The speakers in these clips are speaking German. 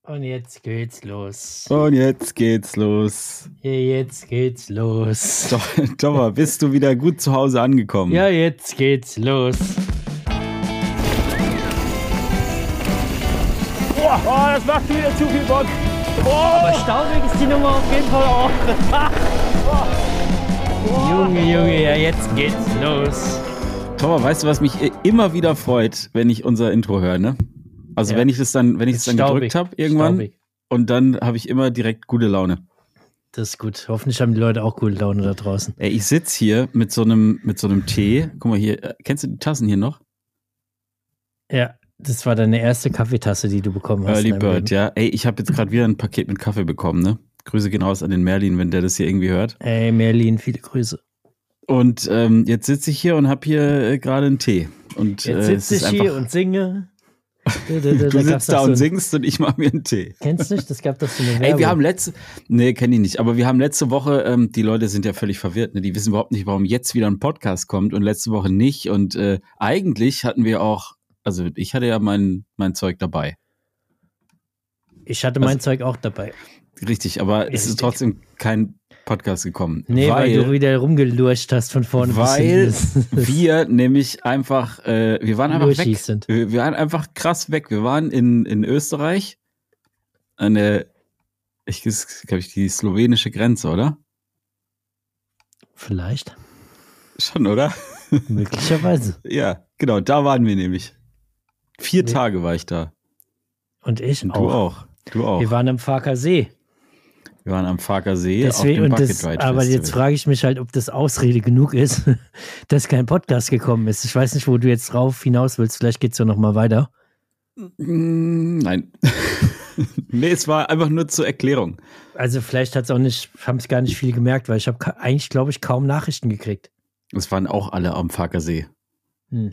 Und jetzt geht's los. Und jetzt geht's los. Ja, jetzt geht's los. Thomas, bist du wieder gut zu Hause angekommen? Ja, jetzt geht's los. Oh, das macht wieder zu viel Bock. Aber staubig ist die Nummer auf jeden Fall auch. Junge, ja, jetzt geht's los. Thomas, weißt du, was mich immer wieder freut, wenn ich unser Intro höre, ne? Also Ja. wenn ich es dann gedrückt habe irgendwann Staubig. und dann habe ich immer direkt gute Laune. Das ist gut. Hoffentlich haben die Leute auch gute Laune da draußen. Ey, ich sitze hier mit so einem Tee. Guck mal hier, kennst du die Tassen hier noch? Ja, das war deine erste Kaffeetasse, die du bekommen hast. Early in deinem Bird, Leben. ja. Ey, ich habe jetzt gerade wieder ein Paket mit Kaffee bekommen, ne? Grüße gehen raus an den Merlin, wenn der das hier irgendwie hört. Ey, Merlin, viele Grüße. Und jetzt sitze ich hier und habe hier gerade einen Tee. Und Jetzt es sitze ist ich hier einfach, und singe. du sitzt da und singst und ich mache mir einen Tee. Kennst du nicht? Das gab doch so eine Werbung. Ey, wir haben kenne ich nicht, aber wir haben letzte Woche, die Leute sind ja völlig verwirrt, ne? Die wissen überhaupt nicht, warum jetzt wieder ein Podcast kommt und letzte Woche nicht. Und eigentlich hatten wir auch, also ich hatte ja mein Zeug dabei. Ich hatte mein Zeug auch dabei. Richtig, aber es Richtig. ist trotzdem kein Podcast gekommen. Nee, weil du wieder rumgelurcht hast von vorne Weil bis hinten. wir nämlich einfach, wir waren einfach weg. Sind. Wir waren einfach krass weg. Wir waren in Österreich an der, glaube ich, die slowenische Grenze, oder? Vielleicht. Schon, oder? Möglicherweise. Ja, genau, da waren wir nämlich. 4 Nee. Tage war ich da. Und ich Und auch. Du auch. Wir waren am Farker See. Wir waren am Farker See Deswegen, auf dem und Bucket das, Ride aber Festival. jetzt frage ich mich halt, ob das Ausrede genug ist, dass kein Podcast gekommen ist. Ich weiß nicht, wo du jetzt drauf hinaus willst. Vielleicht geht's ja noch mal weiter. Nein. Nee, es war einfach nur zur Erklärung. Also vielleicht haben es gar nicht viel gemerkt, weil ich habe eigentlich, glaube ich, kaum Nachrichten gekriegt. Es waren auch alle am Farker See. Hm.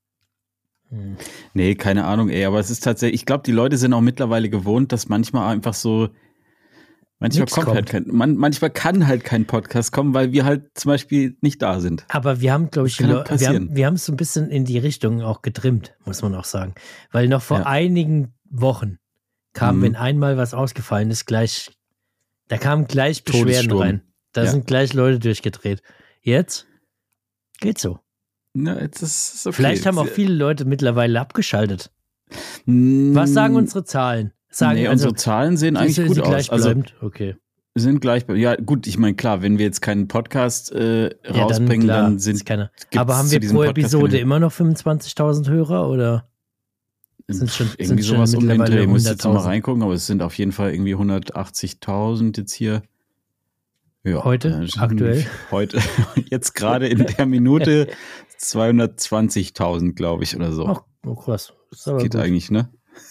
Nee, keine Ahnung, ey, aber es ist tatsächlich, ich glaube, die Leute sind auch mittlerweile gewohnt, dass manchmal einfach so, manchmal kann halt kein Podcast kommen, weil wir halt zum Beispiel nicht da sind. Aber wir haben, glaube ich, Das kann halt passieren. wir haben es so ein bisschen in die Richtung auch getrimmt, muss man auch sagen. Weil noch vor einigen Wochen kam, wenn einmal was ausgefallen ist, da kamen gleich Beschwerden Todessturm. rein. Da sind gleich Leute durchgedreht. Jetzt geht's so. Na, jetzt ist es okay. Vielleicht haben auch viele Leute mittlerweile abgeschaltet. Was sagen unsere Zahlen? Unsere Zahlen sehen eigentlich gut aus. Gleichbleibend? Okay. Sind gleich, ja gut, ich meine, klar, wenn wir jetzt keinen Podcast rausbringen, dann sind keine. gibt's Aber haben zu wir diesem pro Podcast Episode keine- immer noch 25.000 Hörer oder sind schon irgendwie schon sowas um den mittlerweile Dreh. Ich muss jetzt noch mal 100.000? reingucken, aber es sind auf jeden Fall irgendwie 180.000 jetzt hier. Ja, Heute? Aktuell? Heute, jetzt gerade in der Minute 220.000, glaube ich, oder so. Ach, oh krass. Ist aber Geht gut. eigentlich, ne?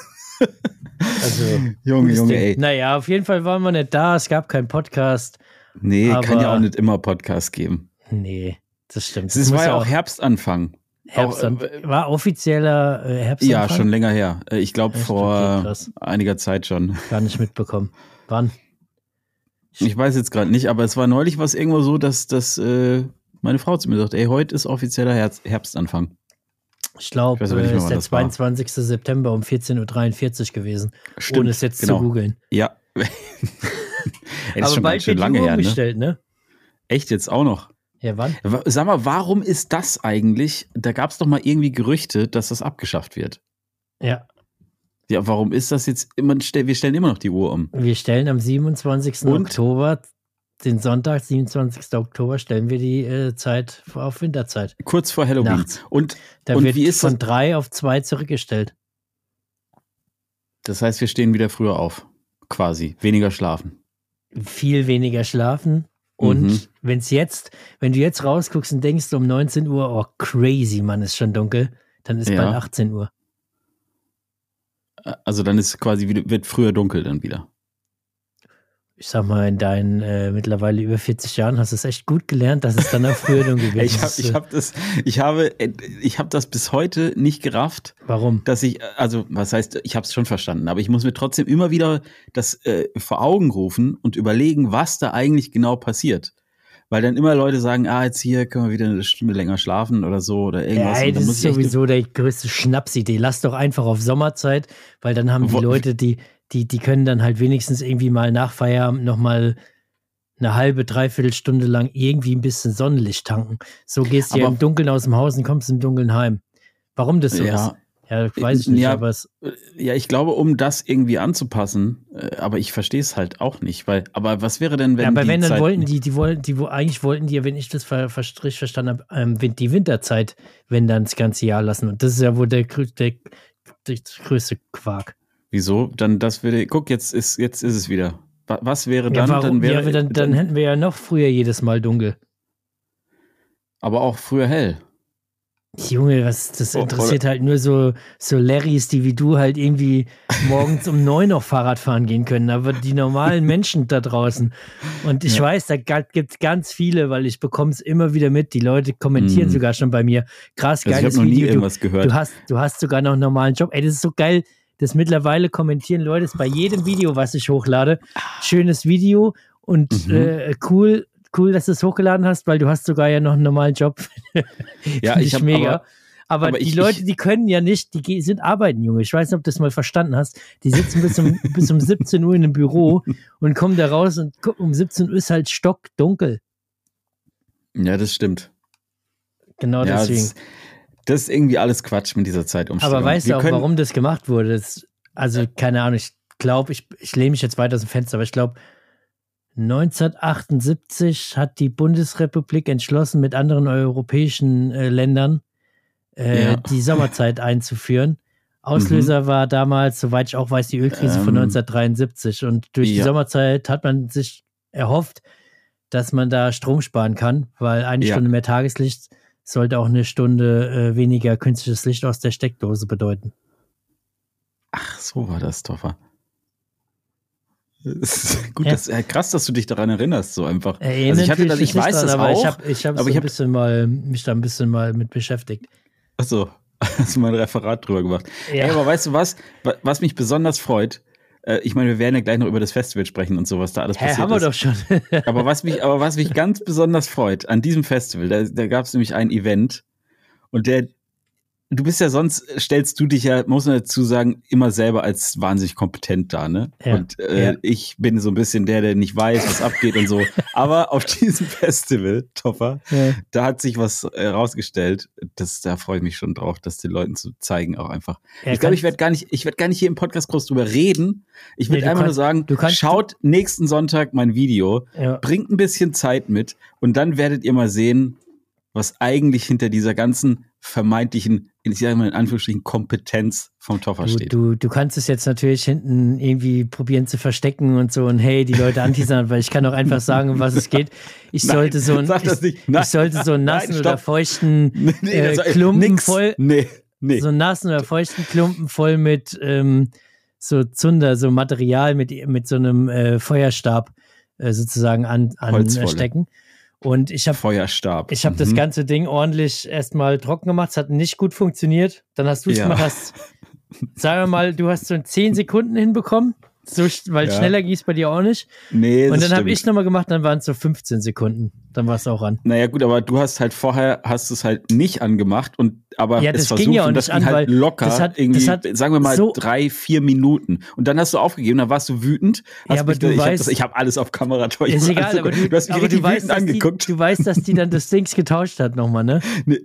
Also, Junge, gutes Ding. ey. Naja, auf jeden Fall waren wir nicht da. Es gab keinen Podcast. Nee, aber- kann ja auch nicht immer Podcast geben. Nee, das stimmt. Es muss war ja auch Herbstanfang. war offizieller Herbstanfang? Ja, schon länger her. Ich glaube Echt? vor Okay, krass. einiger Zeit schon. Gar nicht mitbekommen. Wann? Ich weiß jetzt gerade nicht, aber es war neulich was irgendwo so, dass meine Frau zu mir sagt, ey, heute ist offizieller Herbstanfang. Ich glaube, Ich weiß aber nicht mehr, ist wann der das war. 22. September um 14.43 Uhr gewesen. Stimmt, ohne es jetzt genau. zu googeln. Ja. Ey, das ist Aber schon bald ganz schön wird die lange Uhr her, ne? umgestellt, ne? Echt jetzt auch noch? Ja, wann? Sag mal, warum ist das eigentlich? Da gab es doch mal irgendwie Gerüchte, dass das abgeschafft wird. Ja. Ja, warum ist das jetzt immer? Wir stellen immer noch die Uhr um. Wir stellen am 27. Und? Oktober, den Sonntag, 27. Oktober, stellen wir die Zeit auf Winterzeit. Kurz vor Halloween. Nachts. Und Da Und wird wie ist von das? 3 auf 2 zurückgestellt. Das heißt, wir stehen wieder früher auf. Quasi. Weniger schlafen. Viel weniger schlafen. Und Mhm. wenn du jetzt rausguckst und denkst um 19 Uhr, oh crazy, Mann, ist schon dunkel, dann ist Ja. bald 18 Uhr. Also dann ist quasi wird früher dunkel dann wieder. Ich sag mal, in deinen mittlerweile über 40 Jahren hast du es echt gut gelernt, dass es dann auch früher dunkel wird. Ich habe das bis heute nicht gerafft, Warum? dass ich habe es schon verstanden, aber ich muss mir trotzdem immer wieder das vor Augen rufen und überlegen, was da eigentlich genau passiert. weil dann immer Leute sagen, jetzt hier können wir wieder eine Stunde länger schlafen oder so oder irgendwas. Ja, das ist sowieso der größte Schnapsidee. Lass doch einfach auf Sommerzeit, weil dann haben die Leute, die können dann halt wenigstens irgendwie mal nach Feierabend nochmal eine halbe, dreiviertel Stunde lang irgendwie ein bisschen Sonnenlicht tanken. So gehst du ja im Dunkeln aus dem Haus und kommst im Dunkeln heim. Warum das so ist? Ja, weiß ich nicht, aber es... Ja, ich glaube, um das irgendwie anzupassen, aber ich verstehe es halt auch nicht, aber was wäre denn, wenn ja, aber wenn, dann wollten eigentlich wollten die, wenn ich das richtig verstanden habe, die Winterzeit, wenn dann das ganze Jahr lassen. Und das ist ja wohl der größte Quark. Wieso? Dann guck, jetzt ist es wieder. Was wäre dann? Ja, dann hätten wir ja noch früher jedes Mal dunkel. Aber auch früher hell. Junge, das interessiert halt nur so Larrys, die wie du halt irgendwie morgens um 9 noch Fahrrad fahren gehen können, aber die normalen Menschen da draußen. Und ich weiß, da gibt es ganz viele, weil ich bekomme es immer wieder mit. Die Leute kommentieren sogar schon bei mir. Krass, geiles ich habe noch Video. Nie irgendwas gehört. Du hast sogar noch einen normalen Job. Ey, das ist so geil, dass mittlerweile kommentieren Leute bei jedem Video, was ich hochlade. Schönes Video und cool, dass du es hochgeladen hast, weil du hast sogar ja noch einen normalen Job. Ja, ich habe mega. Aber die Leute, die können ja nicht, die sind arbeiten, Junge. Ich weiß nicht, ob du das mal verstanden hast. Die sitzen bis um 17 Uhr in einem Büro und kommen da raus und um 17 Uhr ist halt stockdunkel. Ja, das stimmt. Genau deswegen. Das ist irgendwie alles Quatsch mit dieser Zeitumstellung. Aber weißt du auch, warum das gemacht wurde? Keine Ahnung, ich glaube, ich lehne mich jetzt weiter aus dem Fenster, aber ich glaube, 1978 hat die Bundesrepublik entschlossen, mit anderen europäischen Ländern die Sommerzeit einzuführen. Auslöser war damals, soweit ich auch weiß, die Ölkrise von 1973. Und durch die Sommerzeit hat man sich erhofft, dass man da Strom sparen kann, weil eine Stunde mehr Tageslicht sollte auch eine Stunde weniger künstliches Licht aus der Steckdose bedeuten. Ach, so war das, Toffer. Gut, krass, dass du dich daran erinnerst, so einfach. Also ich weiß das aber auch. Ich habe mich da ein bisschen mal mit beschäftigt. Achso, hast du mal ein Referat drüber gemacht. Ja. Ey, aber weißt du was mich besonders freut? Ich meine, wir werden ja gleich noch über das Festival sprechen und so, was da alles passiert ist. Haben wir doch schon. aber was mich ganz besonders freut an diesem Festival, da gab es nämlich ein Event und du bist ja sonst, stellst du dich ja, muss man dazu sagen, immer selber als wahnsinnig kompetent da, ne? Ja, und ich bin so ein bisschen der nicht weiß, was abgeht und so. Aber auf diesem Festival, Toffer, da hat sich was rausgestellt. Da freue ich mich schon drauf, das den Leuten zu zeigen auch einfach. Ja, ich glaube, ich werde gar nicht hier im Podcast groß drüber reden. Ich will einfach nur sagen, schaut nächsten Sonntag mein Video, bringt ein bisschen Zeit mit und dann werdet ihr mal sehen, was eigentlich hinter dieser ganzen vermeintlichen, ich sage mal in Anführungsstrichen, Kompetenz vom Toffer steht. Du kannst es jetzt natürlich hinten irgendwie probieren zu verstecken und so und hey, die Leute anteasern, weil ich kann auch einfach sagen, um was es geht. Ich sollte so einen nassen oder feuchten Klumpen voll so einen nassen oder feuchten Klumpen voll mit so Zunder, so Material mit so einem Feuerstab sozusagen anstecken. Und ich habe das ganze Ding ordentlich erstmal trocken gemacht. Es hat nicht gut funktioniert. Dann hast du es gemacht. Sagen wir mal, du hast so in 10 Sekunden hinbekommen. Weil schneller ging es bei dir auch nicht. Nee, und dann habe ich nochmal gemacht, dann waren es so 15 Sekunden. Dann war es auch an. Naja gut, aber du hast halt vorher, es halt nicht angemacht aber es versucht, ging ja auch und das nicht ging an, halt locker, das hat, sagen wir mal, so 3-4 Minuten. Und dann hast du aufgegeben, dann warst du wütend. Ich habe alles auf Kamera. Ist egal, aber du hast mich richtig wütend angeguckt. Du weißt, dass die dann das Dings getauscht hat nochmal, ne?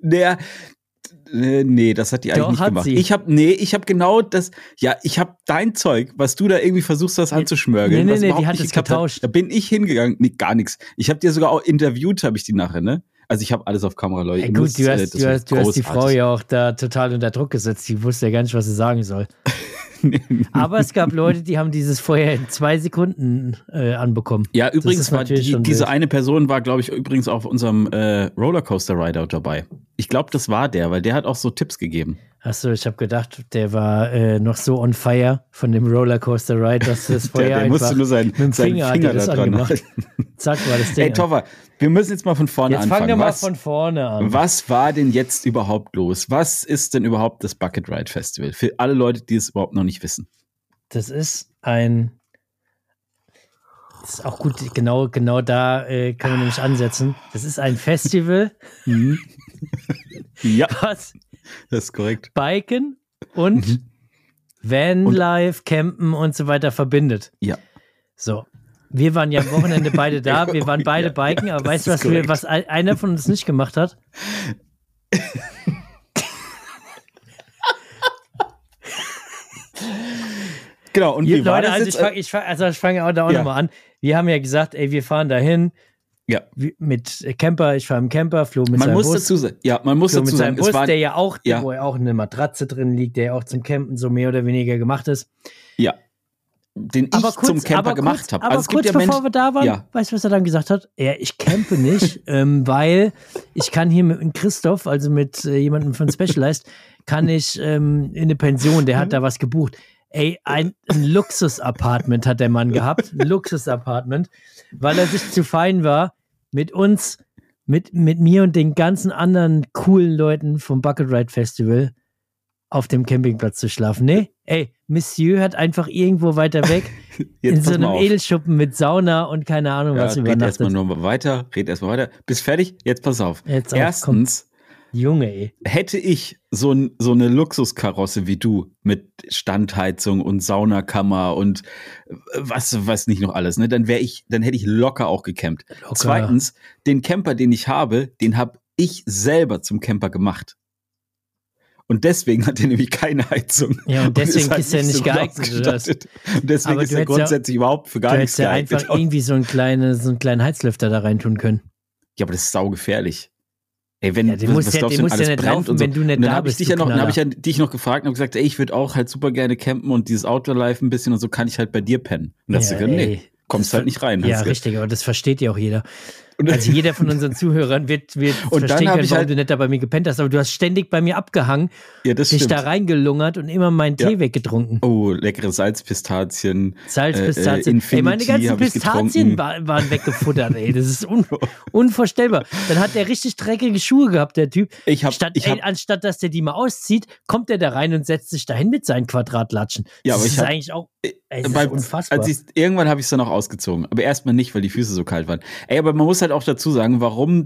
Nee, das hat die eigentlich nicht gemacht. Ich habe genau das, ich habe dein Zeug, was du da irgendwie versuchst, das anzuschmörgeln. Nee, die hat es getauscht. Da bin ich hingegangen, gar nichts. Ich habe dir sogar auch interviewt, habe ich die nachher, ne? Also ich habe alles auf Kamera, Leute. Ja, gut, du hast die Frau ja auch da total unter Druck gesetzt. Die wusste ja gar nicht, was sie sagen soll. Aber es gab Leute, die haben dieses Feuer in 2 Sekunden anbekommen. Ja, übrigens war diese eine Person war, glaube ich, übrigens auf unserem Rollercoaster Rideout dabei. Ich glaube, das war der, weil der hat auch so Tipps gegeben. Achso, ich habe gedacht, der war noch so on fire von dem Rollercoaster Ride, dass das Feuer der einfach musste nur seinen Finger da dran machen. Zack, war das Ding. Ey, Toffer, wir müssen jetzt mal von vorne anfangen. Jetzt fangen wir mal von vorne an. Was war denn jetzt überhaupt los? Was ist denn überhaupt das Bucket Ride Festival? Für alle Leute, die es überhaupt noch nicht wissen. Das ist ein Das ist auch gut, genau da kann man nämlich ansetzen. Das ist ein Festival, Ja, was das ist korrekt. Biken und Vanlife, Campen und so weiter verbindet. Ja. So, wir waren ja am Wochenende beide da, wir waren beide biken, aber weißt du, was einer von uns nicht gemacht hat? Genau, und wie war Leute, das ich fange auch nochmal an. Wir haben ja gesagt, ey, wir fahren dahin. Ja. Mit Camper, ich fahre im Camper, Flo mit seinem Bus. Man muss dazu sagen, Bus, der ja auch, wo ja auch eine Matratze drin liegt, der ja auch zum Campen so mehr oder weniger gemacht ist. Ja. Den ich zum Camper gemacht habe. Aber kurz bevor wir da waren, weißt du, was er dann gesagt hat? Ich campe nicht, weil ich kann hier mit Christoph, also mit jemandem von Specialized, kann ich in eine Pension, der hat da was gebucht. Ey, ein Luxus-Apartment hat der Mann gehabt, ein Luxus-Apartment, weil er sich zu fein war, mit uns, mit mir und den ganzen anderen coolen Leuten vom Bucket Ride Festival auf dem Campingplatz zu schlafen. Nee, ey, Monsieur hat einfach irgendwo weiter weg in so einem Edelschuppen mit Sauna und keine Ahnung was übernachtet. Red erstmal weiter. Bist fertig? Jetzt pass auf. Erstens, Junge, ey. Hätte ich so eine Luxuskarosse wie du mit Standheizung und Saunakammer und was nicht noch alles, ne, dann hätte ich locker auch gecampt. Locker. Zweitens, den Camper, den ich habe, den habe ich selber zum Camper gemacht. Und deswegen hat er nämlich keine Heizung. Ja, und deswegen ist er nicht geeignet. Und deswegen ist er grundsätzlich überhaupt für gar nichts geeignet. Du hättest ja einfach irgendwie so einen kleinen Heizlüfter da reintun können. Ja, aber das ist saugefährlich. Ey, den musst du ja nicht laufen, wenn du nicht da bist. Dann habe ich dich noch gefragt und gesagt, ey, ich würde auch halt super gerne campen und dieses Outdoor-Life ein bisschen und so kann ich halt bei dir pennen. Und dann hast du gesagt, nee, kommst halt nicht rein. Ja, richtig, aber das versteht ja auch jeder. Also jeder von unseren Zuhörern wird verstehen können, warum du nicht da bei mir gepennt hast, aber du hast ständig bei mir abgehangen, dich da reingelungert und immer meinen Tee weggetrunken. Oh, leckere Salzpistazien. Ey, meine ganzen Pistazien waren weggefuttert, ey. Das ist unvorstellbar. Dann hat der richtig dreckige Schuhe gehabt, der Typ. Anstatt dass der die mal auszieht, kommt der da rein und setzt sich dahin mit seinen Quadratlatschen. Ja, aber das ist eigentlich auch unfassbar. Irgendwann habe ich es dann auch ausgezogen, aber erstmal nicht, weil die Füße so kalt waren. Ey, aber man muss halt auch dazu sagen, warum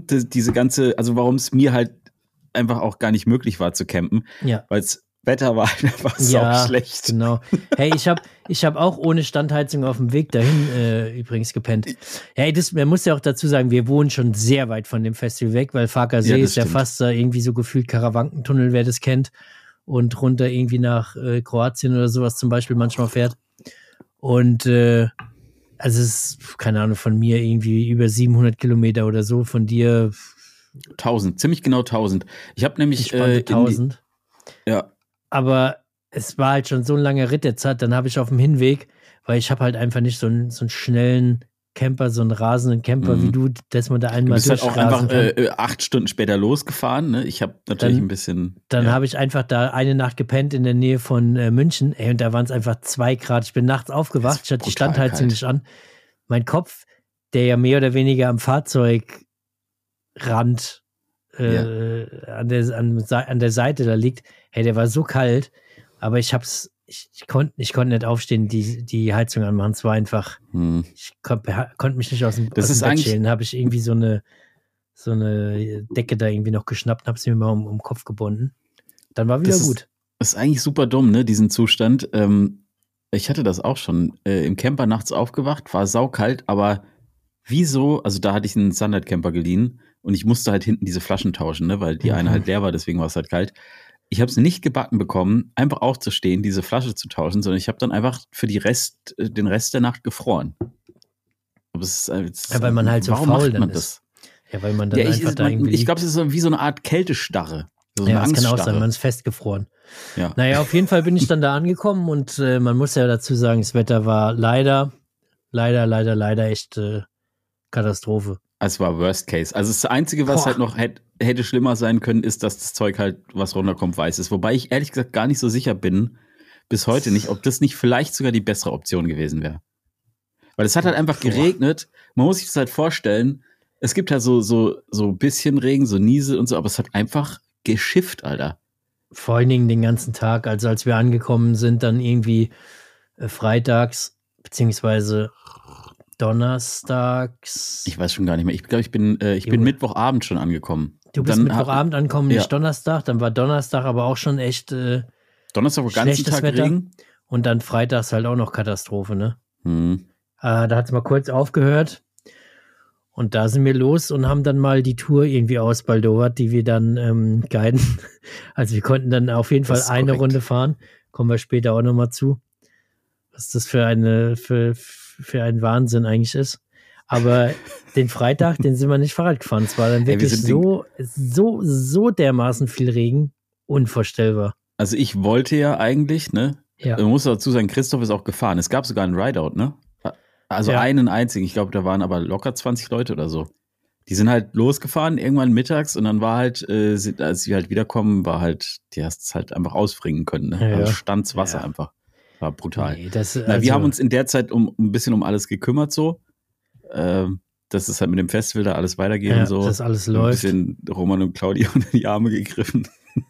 warum es mir halt einfach auch gar nicht möglich war zu campen, weil das Wetter war halt einfach sau schlecht. Genau. Hey, ich hab auch ohne Standheizung auf dem Weg dahin übrigens gepennt. Hey, man muss ja auch dazu sagen, wir wohnen schon sehr weit von dem Festival weg, weil Farkasee ist ja fast irgendwie so gefühlt Karawankentunnel, wer das kennt, und runter irgendwie nach Kroatien oder sowas zum Beispiel manchmal fährt. Und also es ist, keine Ahnung, von mir irgendwie über 700 Kilometer oder so, von dir 1000, ziemlich genau 1000. Ich habe nämlich 1000. Ja. Aber es war halt schon so ein langer Ritt der Zeit, dann habe ich auf dem Hinweg, weil ich habe halt einfach nicht so einen schnellen Camper, so einen rasenden Camper wie du, dass man da einmal durchrasen kann. Du bist halt auch einfach 8 Stunden später losgefahren, ne? Ich habe natürlich ein bisschen... Dann habe ich einfach da eine Nacht gepennt in der Nähe von München, ey, und da waren es einfach 2 Grad. Ich bin nachts aufgewacht, ich hatte die Standheizung nicht an. Mein Kopf, der ja mehr oder weniger am Fahrzeugrand an der Seite da liegt, hey, der war so kalt, aber ich konnte nicht aufstehen, die Heizung anmachen. Es war einfach, ich konnte mich nicht aus dem Bett schälen. Habe ich irgendwie so eine Decke da irgendwie noch geschnappt und habe sie mir mal um den Kopf gebunden. Dann war wieder gut. Das ist eigentlich super dumm, ne, diesen Zustand. Ich hatte das auch schon. Im Camper nachts aufgewacht, war saukalt, aber wieso, also da hatte ich einen Standard-Camper geliehen und ich musste halt hinten diese Flaschen tauschen, ne, weil die eine halt leer war, deswegen war es halt kalt. Ich habe es nicht gebacken bekommen, einfach aufzustehen, diese Flasche zu tauschen, sondern ich habe dann einfach für den Rest der Nacht gefroren. Aber es ist, weil man halt so faul dann ist. Ja, weil man dann ich glaube, es ist wie so eine Art Kältestarre. So das kann auch sein, man ist festgefroren. Ja. Naja, auf jeden Fall bin ich dann da angekommen und man muss ja dazu sagen, das Wetter war leider echt Katastrophe. Es war Worst Case. Also das Einzige, was halt noch hätte schlimmer sein können, ist, dass das Zeug halt, was runterkommt, weiß ist. Wobei ich ehrlich gesagt gar nicht so sicher bin, bis heute nicht, ob das nicht vielleicht sogar die bessere Option gewesen wäre. Weil es hat halt einfach geregnet. Man muss sich das halt vorstellen, es gibt halt so ein bisschen Regen, so Niesel und so, aber es hat einfach geschifft, Alter. Vor allen Dingen den ganzen Tag. Also als wir angekommen sind, dann irgendwie freitags, beziehungsweise donnerstags. Ich weiß schon gar nicht mehr. Ich glaube, ich bin Mittwochabend schon angekommen. Du bist Mittwochabend angekommen, nicht Donnerstag. Dann war Donnerstag aber auch schon echt Donnerstag war ganzen Tag Wetter. Regen. Und dann freitags halt auch noch Katastrophe, ne? Da hat es mal kurz aufgehört. Und da sind wir los und haben dann mal die Tour irgendwie ausbaldowert, die wir dann guiden. Also wir konnten dann auf jeden Fall eine Runde fahren. Kommen wir später auch nochmal zu. Was das für ein Wahnsinn eigentlich ist. Aber den Freitag, den sind wir nicht Fahrrad gefahren. Es war dann wirklich so dermaßen viel Regen. Unvorstellbar. Also ich wollte ja eigentlich, ne? Ja. Man muss dazu sagen, Christoph ist auch gefahren. Es gab sogar einen Rideout, ne? Also einen einzigen. Ich glaube, da waren aber locker 20 Leute oder so. Die sind halt losgefahren, irgendwann mittags und dann war halt, als sie halt wiederkommen, war halt, die hast es halt einfach ausfringen können, ne? Also stands Wasser einfach. War brutal. Nee, wir haben uns in der Zeit ein bisschen um alles gekümmert so. Dass es halt mit dem Festival da alles weitergeht und so. Dass alles läuft. Ein bisschen Roman und Claudia unter die Arme gegriffen.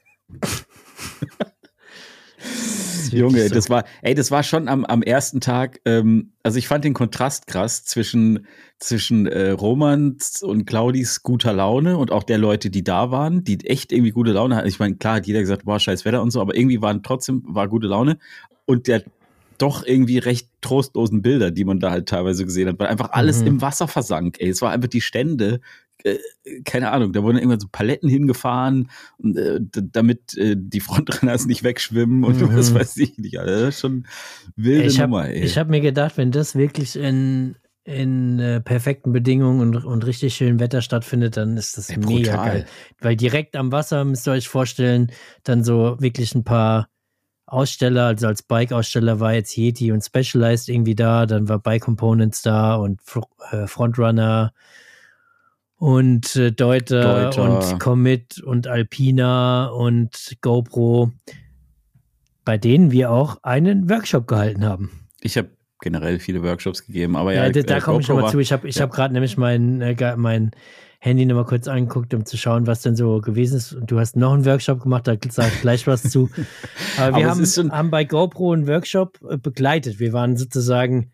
Junge, so. das war schon am ersten Tag, also ich fand den Kontrast krass zwischen Romans und Claudis guter Laune und auch der Leute, die da waren, die echt irgendwie gute Laune hatten. Ich meine, klar hat jeder gesagt, boah, scheiß Wetter und so, aber irgendwie war gute Laune und der doch irgendwie recht trostlosen Bilder, die man da halt teilweise gesehen hat, weil einfach alles im Wasser versank, ey. Es war einfach die Stände, keine Ahnung, da wurden irgendwann so Paletten hingefahren, damit die Frontrunners nicht wegschwimmen und was weiß ich nicht. Alter. Das ist schon wilde Nummer, ey. Ich habe mir gedacht, wenn das wirklich in perfekten Bedingungen und richtig schönem Wetter stattfindet, dann ist das mega geil. Weil direkt am Wasser, müsst ihr euch vorstellen, dann so wirklich ein paar Aussteller, also als Bike-Aussteller war jetzt Yeti und Specialized irgendwie da, dann war Bike Components da und Frontrunner und Deuter und Commit und Alpina und GoPro, bei denen wir auch einen Workshop gehalten haben. Ich habe generell viele Workshops gegeben, aber da komme ich nochmal zu. Ich habe gerade nämlich mein Handy nochmal kurz angeguckt, um zu schauen, was denn so gewesen ist. Und du hast noch einen Workshop gemacht, da sage ich gleich was zu. Aber wir haben bei GoPro einen Workshop begleitet. Wir waren sozusagen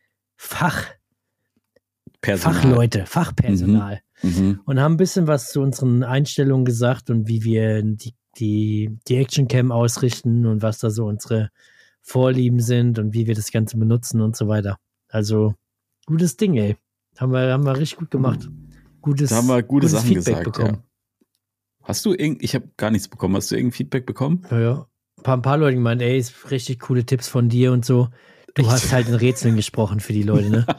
Fachleute, Fachpersonal. Und haben ein bisschen was zu unseren Einstellungen gesagt und wie wir die Actioncam ausrichten und was da so unsere Vorlieben sind und wie wir das Ganze benutzen und so weiter. Also, gutes Ding, ey. Haben wir richtig gut gemacht. Da haben wir gute Sachen Feedback gesagt, bekommen. Ja. Hast du ich habe gar nichts bekommen. Hast du irgendein Feedback bekommen? Ja. Ein paar Leute gemeint, ey, ist richtig coole Tipps von dir und so. Du hast halt in Rätseln gesprochen für die Leute, ne?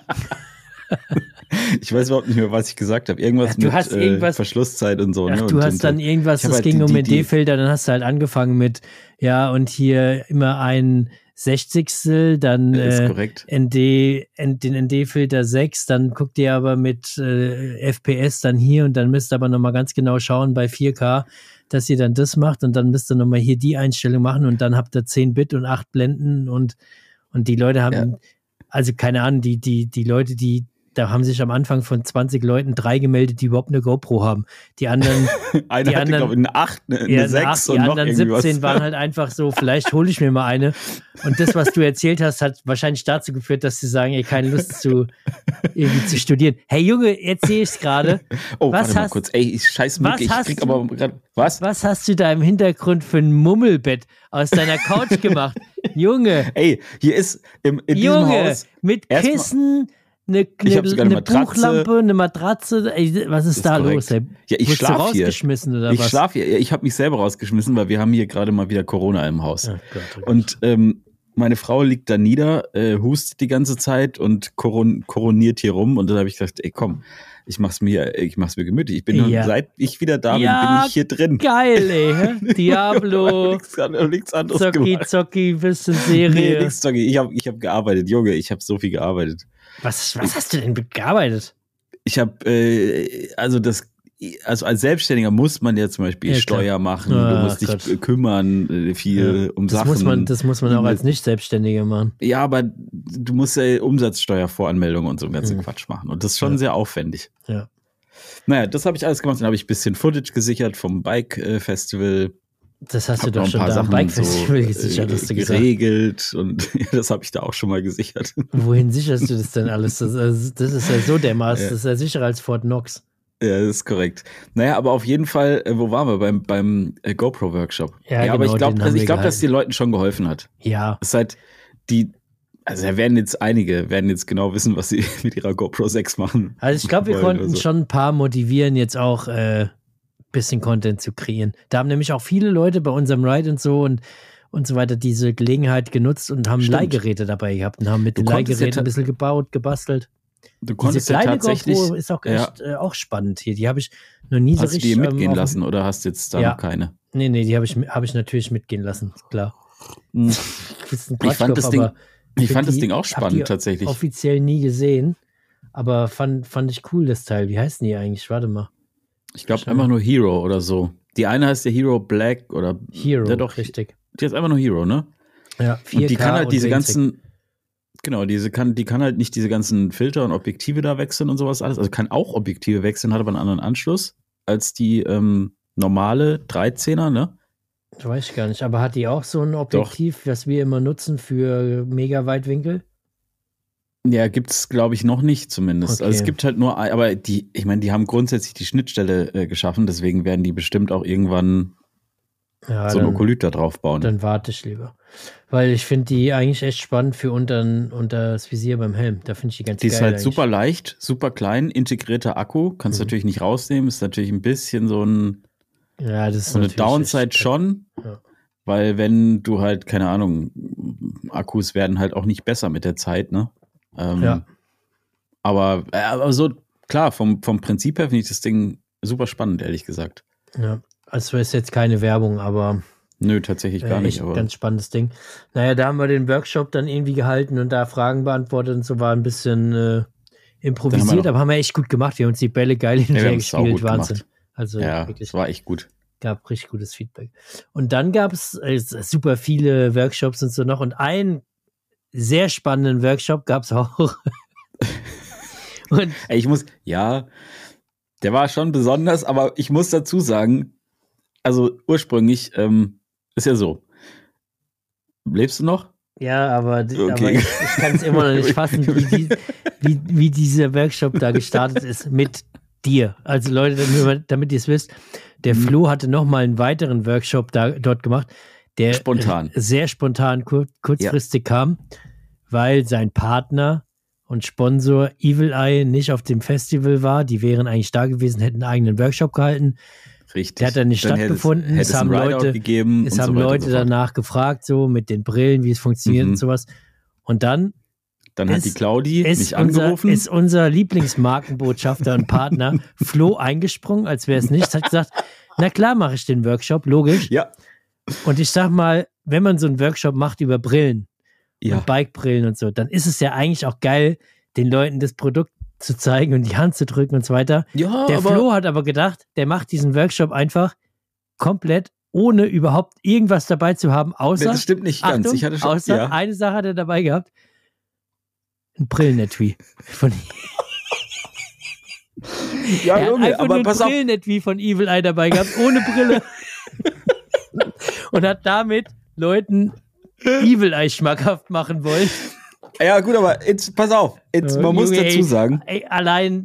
Ich weiß überhaupt nicht mehr, was ich gesagt habe. Irgendwas mit Verschlusszeit und so. Du hast dann irgendwas, das ging um ND-Filter, dann hast du halt angefangen mit, und hier immer ein 60. Dann den ND-Filter 6, dann guckt ihr aber mit FPS dann hier und dann müsst ihr aber nochmal ganz genau schauen bei 4K, dass ihr dann das macht und dann müsst ihr nochmal hier die Einstellung machen und dann habt ihr 10 Bit und 8 Blenden und die Leute haben, also keine Ahnung, die Leute, da haben sich am Anfang von 20 Leuten 3 gemeldet, die überhaupt eine GoPro haben. Die anderen, einer hatte, glaube ich, eine 8, eine 6 und noch irgendwie was. Die anderen 17 waren halt einfach so, vielleicht hole ich mir mal eine. Und das, was du erzählt hast, hat wahrscheinlich dazu geführt, dass sie sagen, ey, keine Lust irgendwie zu studieren. Hey Junge, jetzt sehe ich es gerade. Oh, warte mal kurz. Ey, ich scheiß Mücke, ich krieg aber gerade, was? Was hast du da im Hintergrund für ein Mummelbett aus deiner Couch gemacht? Junge. Ey, hier ist in diesem Haus mit Kissen, eine Buchlampe, eine Matratze. Ey, was ist da los? Ey? Ja, ich schlafe hier. Rausgeschmissen oder was? Ich schlafe hier. Ich habe mich selber rausgeschmissen, weil wir haben hier gerade mal wieder Corona im Haus. Oh Gott. Und meine Frau liegt da nieder, hustet die ganze Zeit und koroniert hier rum. Und dann habe ich gesagt, ey komm, ich mach's mir gemütlich. Ich bin nun, seit ich wieder da bin ich hier drin. Geil, ey. Diablo. nichts anderes Zocki, bisschen Serie. Nee, nichts Zocki. Ich hab gearbeitet. Junge, ich habe so viel gearbeitet. Was hast du denn gearbeitet? Ich habe, also als Selbstständiger muss man ja zum Beispiel Steuer machen, du musst dich kümmern viel um Sachen. Das muss man auch als Nicht-Selbstständiger machen. Ja, aber du musst ja Umsatzsteuervoranmeldung und so einen ganzen Quatsch machen und das ist schon sehr aufwendig. Ja. Naja, das habe ich alles gemacht, dann habe ich ein bisschen Footage gesichert vom Bike-Festival Das hast du doch schon da am Bike-Festival gesichert, hast du gesagt. Geregelt und das habe ich da auch schon mal gesichert. Wohin sicherst du das denn alles? Das ist ja so dermaßen, das ist ja sicherer als Fort Knox. Ja, das ist korrekt. Naja, aber auf jeden Fall, wo waren wir? Beim GoPro-Workshop. Ja, genau, aber ich glaube, dass es den Leuten schon geholfen hat. Ja. Es ist halt also da werden jetzt einige genau wissen, was sie mit ihrer GoPro 6 machen. Also ich glaube, wir konnten schon ein paar motivieren, jetzt auch bisschen Content zu kreieren. Da haben nämlich auch viele Leute bei unserem Ride und so weiter diese Gelegenheit genutzt und haben Leihgeräte dabei gehabt und haben mit den Leihgeräten ein bisschen gebastelt. Du konntest diese kleine GoPro ist auch echt auch spannend hier. Die habe ich noch nie so richtig. Hast du die mitgehen lassen oder hast du jetzt da noch keine? Nee, die habe ich natürlich mitgehen lassen, klar. Ich fand das Ding auch spannend tatsächlich. Offiziell nie gesehen, aber fand ich cool, das Teil. Wie heißen die eigentlich? Warte mal. Ich glaube einfach nur Hero oder so. Die eine heißt ja Hero Black oder Hero, ja doch, richtig. Die heißt einfach nur Hero, ne? Ja, 4K und die kann halt diese basic. ganzen, genau, die kann halt nicht diese ganzen Filter und Objektive da wechseln und sowas alles. Also kann auch Objektive wechseln, hat aber einen anderen Anschluss als die normale 13er, ne? Das weiß ich gar nicht, aber hat die auch so ein Objektiv, das wir immer nutzen für Mega-Weitwinkel? Ja, gibt's, glaube ich, noch nicht zumindest. Okay. Also es gibt halt nur, aber die haben grundsätzlich die Schnittstelle geschaffen, deswegen werden die bestimmt auch irgendwann so ein Okolyt da drauf bauen. Dann warte ich lieber. Weil ich finde die eigentlich echt spannend für unter das Visier beim Helm. Da finde ich die ganz geil. Die ist halt eigentlich. super leicht, super klein, integrierter Akku. Kannst natürlich nicht rausnehmen, ist natürlich ein bisschen so eine Downside schon. Ja. Weil wenn du halt, keine Ahnung, Akkus werden halt auch nicht besser mit der Zeit, ne? Aber so, klar, vom Prinzip her finde ich das Ding super spannend, ehrlich gesagt. Ja, also ist jetzt keine Werbung, aber nö, tatsächlich gar nicht. Aber ganz spannendes Ding. Naja, da haben wir den Workshop dann irgendwie gehalten und da Fragen beantwortet und so, war ein bisschen improvisiert, aber haben wir echt gut gemacht. Wir haben uns die Bälle geil hinterher gespielt, Wahnsinn. Gemacht. Also ja, wirklich. Das war echt gut. Gab richtig gutes Feedback. Und dann gab es super viele Workshops und so noch und einen sehr spannenden Workshop gab es auch. Und der war schon besonders, aber ich muss dazu sagen, also ursprünglich ist ja so. Lebst du noch? Ja, aber ich kann es immer noch nicht fassen, wie dieser Workshop da gestartet ist mit dir. Also Leute, damit ihr es wisst, der Flo hatte nochmal einen weiteren Workshop dort gemacht, der sehr spontan, kurzfristig kam, weil sein Partner und Sponsor Evil Eye nicht auf dem Festival war. Die wären eigentlich da gewesen, hätten einen eigenen Workshop gehalten. Richtig. Der hat dann nicht stattgefunden. Es haben Leute danach gefragt, so mit den Brillen, wie es funktioniert und sowas. Und dann hat die Claudi mich angerufen. Ist unser Lieblingsmarkenbotschafter und Partner Flo eingesprungen, als wäre es nichts, hat gesagt, na klar mache ich den Workshop, logisch. Ja. Und ich sag mal, wenn man so einen Workshop macht über Brillen und Bikebrillen und so, dann ist es ja eigentlich auch geil, den Leuten das Produkt zu zeigen und die Hand zu drücken und so weiter. Ja, der Flo hat aber gedacht, der macht diesen Workshop einfach komplett, ohne überhaupt irgendwas dabei zu haben, außer, das stimmt nicht ganz. Achtung, ich hatte schon, eine Sache hat er dabei gehabt, ein Brillenetui von ja, er Junge, hat einfach aber nur pass ein auf. Brillenetui von Evil Eye dabei gehabt, ohne Brille. Und hat damit Leuten Evil Eye schmackhaft machen wollen. Ja, gut, aber jetzt, pass auf. Man muss dazu sagen. Allein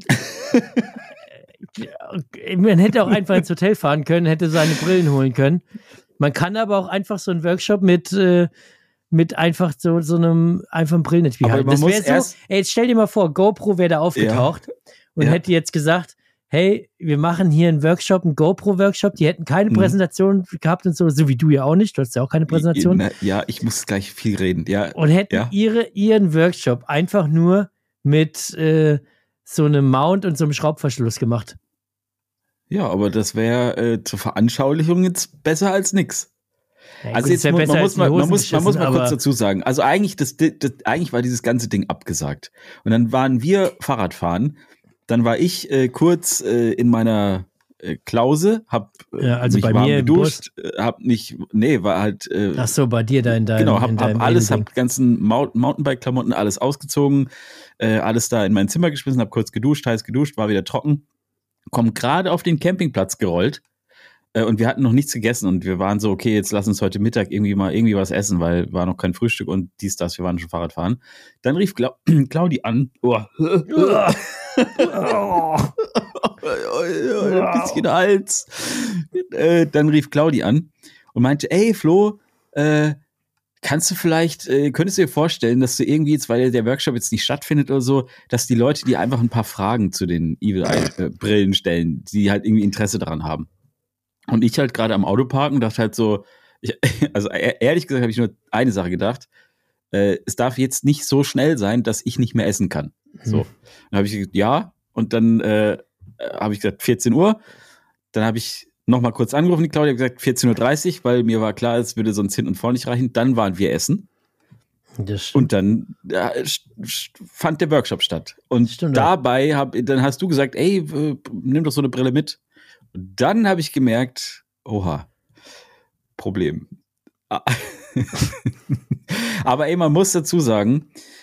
man hätte auch einfach ins Hotel fahren können, hätte seine Brillen holen können. Man kann aber auch einfach so einen Workshop mit einfach so einem einfachen Brillenetui halten. Das wäre so, jetzt stell dir mal vor, GoPro wäre da aufgetaucht und hätte jetzt gesagt, hey, wir machen hier einen Workshop, einen GoPro-Workshop, die hätten keine Präsentation gehabt und so wie du ja auch nicht, du hast ja auch keine Präsentation. Ja, ich muss gleich viel reden, ja. Und hätten ihren Workshop einfach nur mit so einem Mount und so einem Schraubverschluss gemacht. Ja, aber das wäre zur Veranschaulichung jetzt besser als nix. Ja, also gut, jetzt man muss mal kurz dazu sagen. Also eigentlich eigentlich war dieses ganze Ding abgesagt. Und dann waren wir Fahrradfahren. Dann war ich kurz in meiner Klause, hab also mich bei warm mir geduscht, war halt ach so, bei dir da in deinem genau, hab ganzen Mountainbike-Klamotten alles ausgezogen, alles da in mein Zimmer geschmissen, hab kurz geduscht, heiß geduscht, war wieder trocken, komm gerade auf den Campingplatz gerollt Und wir hatten noch nichts gegessen und wir waren so, okay, jetzt lass uns heute Mittag irgendwie was essen, weil war noch kein Frühstück und wir waren schon Fahrrad fahren. Dann rief Claudi an. Ein bisschen Hals. Dann rief Claudi an und meinte, ey Flo, könntest du dir vorstellen, dass du irgendwie jetzt, weil der Workshop jetzt nicht stattfindet oder so, dass die Leute dir einfach ein paar Fragen zu den Evil Eye Brillen stellen, die halt irgendwie Interesse daran haben. Und ich halt gerade am Autoparken dachte halt so, also ehrlich gesagt habe ich nur eine Sache gedacht, es darf jetzt nicht so schnell sein, dass ich nicht mehr essen kann. So. Dann habe ich gesagt, ja, und dann habe ich gesagt 14 Uhr, dann habe ich nochmal kurz angerufen, die Claudia hat gesagt 14.30 Uhr, weil mir war klar, es würde sonst hinten und vorne nicht reichen. Dann waren wir essen. Und dann fand der Workshop statt. Und dabei dann hast du gesagt, ey, nimm doch so eine Brille mit. Und dann habe ich gemerkt, oha, Problem. Aber ey, man muss dazu sagen,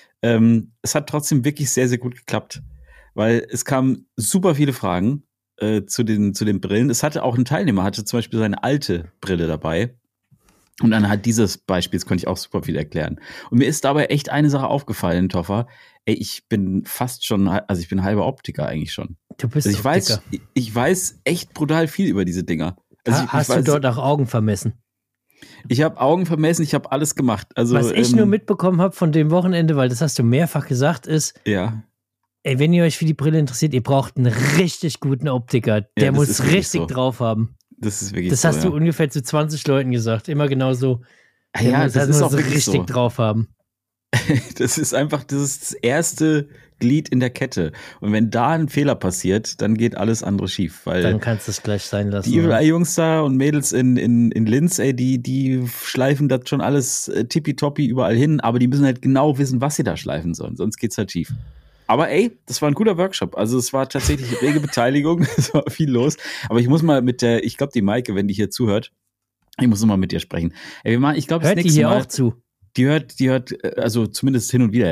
es hat trotzdem wirklich sehr, sehr gut geklappt. Weil es kamen super viele Fragen zu den Brillen. Es hatte auch ein Teilnehmer, hatte zum Beispiel seine alte Brille dabei. Und anhand dieses Beispiels konnte ich auch super viel erklären. Und mir ist dabei echt eine Sache aufgefallen, Toffer. Ey, ich bin halber Optiker eigentlich schon. Du bist Optiker. Ich weiß echt brutal viel über diese Dinger. Also hast du dort auch Augen vermessen? Ich habe Augen vermessen, ich habe alles gemacht. Also, was ich nur mitbekommen habe von dem Wochenende, weil das hast du mehrfach gesagt, ist, ey, wenn ihr euch für die Brille interessiert, ihr braucht einen richtig guten Optiker. Der muss richtig drauf haben. Das ist wirklich Das hast du ungefähr zu 20 Leuten gesagt. Immer genau so. Ja, das ist auch so richtig richtig drauf haben. Das ist das erste Glied in der Kette. Und wenn da ein Fehler passiert, dann geht alles andere schief. Weil dann kannst du es gleich sein lassen. Die Evil Eye Jungs da und Mädels in Linz, ey, die schleifen das schon alles tippitoppi überall hin, aber die müssen halt genau wissen, was sie da schleifen sollen. Sonst geht's halt schief. Aber ey, das war ein guter Workshop. Also es war tatsächlich rege Beteiligung. Es war viel los. Aber ich muss mal ich glaube, die Maike, wenn die hier zuhört, ich muss noch mal mit ihr sprechen. Ey, ich glaube, das nächste Mal. Hört die hier auch zu? Die hört, also zumindest hin und wieder,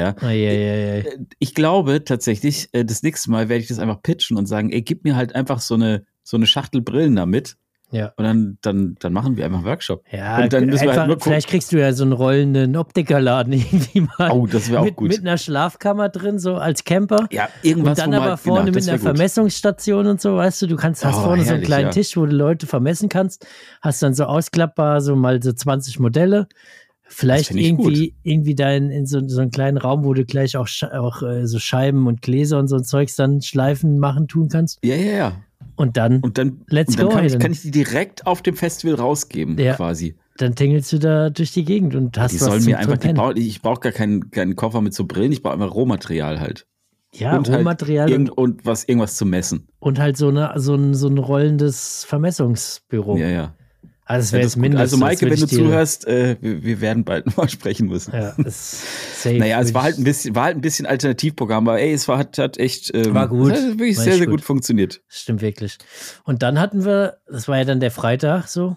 ja. Ich glaube tatsächlich, das nächste Mal werde ich das einfach pitchen und sagen, ey, gib mir halt einfach so eine Schachtel Brillen da mit. Ja. Und dann machen wir einfach einen Workshop. Ja, und dann müssen wir halt nur gucken. Vielleicht kriegst du ja so einen rollenden Optikerladen irgendwie mal. Oh, das wäre auch gut. Mit einer Schlafkammer drin, so als Camper. Ja, irgendwas. Und dann aber vorne mit einer Vermessungsstation und so, weißt du, hast vorne so einen kleinen Tisch, wo du Leute vermessen kannst. Hast dann so ausklappbar, so mal so 20 Modelle. Vielleicht irgendwie da in so einen kleinen Raum, wo du gleich auch so Scheiben und Gläser und so ein Zeugs dann schleifen, machen, tun kannst. Ja. Und dann let's go. Kann ich die direkt auf dem Festival rausgeben, quasi. Dann tingelst du da durch die Gegend und hast was zum Verpennen. Ich brauche gar keinen Koffer mit so Brillen, ich brauche einfach Rohmaterial halt. Ja, und Rohmaterial. Halt und irgendwas zu messen. Und halt so ein rollendes Vermessungsbüro. Ja. Also das wäre jetzt mindestens. Also Maike, wenn du zuhörst, wir werden bald mal sprechen müssen. Ja, das safe. Naja, es war halt ein bisschen Alternativprogramm, aber ey, es hat echt war gut. Es hat wirklich sehr, sehr gut funktioniert. Stimmt wirklich. Und dann hatten wir, das war ja dann der Freitag so,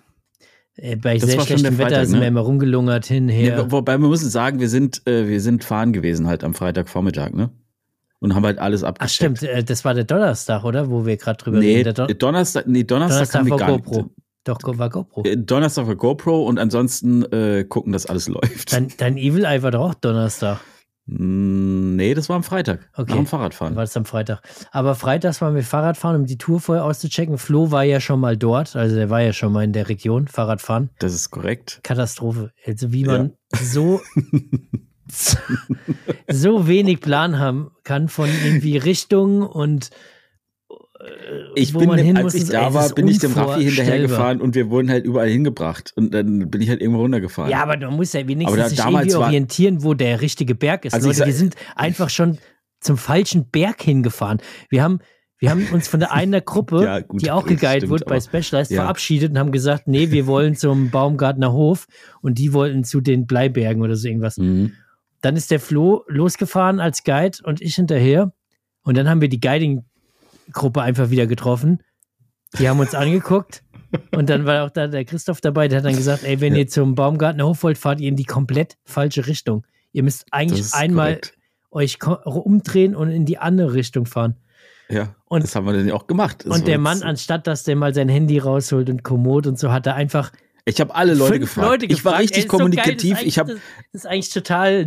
bei sehr schlechtem Wetter sind wir immer rumgelungert hinher. Ja, wobei wir müssen sagen, wir sind fahren gewesen halt am Freitagvormittag, ne? Und haben halt alles abgecheckt. Ach stimmt, das war der Donnerstag, oder? Wo wir gerade drüber reden. Donnerstag haben wir gar GoPro. Nicht. Doch, war GoPro. Donnerstag war GoPro und ansonsten gucken, dass alles läuft. Dein Evil Eye war doch auch Donnerstag. Nee, das war am Freitag. Okay. Nach dem Fahrradfahren. War das am Freitag. Aber freitags waren wir Fahrradfahren, um die Tour vorher auszuchecken. Flo war ja schon mal dort, also der war ja schon mal in der Region, Fahrradfahren. Das ist korrekt. Katastrophe. Also wie man so wenig Plan haben kann von irgendwie Richtungen und als ich da war, bin ich dem Raffi hinterhergefahren und wir wurden halt überall hingebracht und dann bin ich halt irgendwo runtergefahren. Ja, aber du musst ja wenigstens sich irgendwie orientieren, wo der richtige Berg ist. Also Leute, wir sind einfach schon zum falschen Berg hingefahren. Wir haben uns von einer Gruppe, die auch geguidet wurde bei Specialized, verabschiedet und haben gesagt, nee, wir wollen zum Baumgartner Hof und die wollten zu den Bleibergen oder so irgendwas. Mhm. Dann ist der Flo losgefahren als Guide und ich hinterher und dann haben wir die Guiding-Gruppe einfach wieder getroffen. Die haben uns angeguckt und dann war auch da der Christoph dabei, der hat dann gesagt, ey, wenn ihr zum Baumgartner Hof wollt, fahrt ihr in die komplett falsche Richtung. Ihr müsst eigentlich einmal euch umdrehen und in die andere Richtung fahren. Ja, und das haben wir dann auch gemagemacht. Und der Mann, anstatt dass der mal sein Handy rausholt und Komoot und so, hat er einfach ich habe alle Leute gefragt. Ich war richtig kommunikativ. So das ist eigentlich total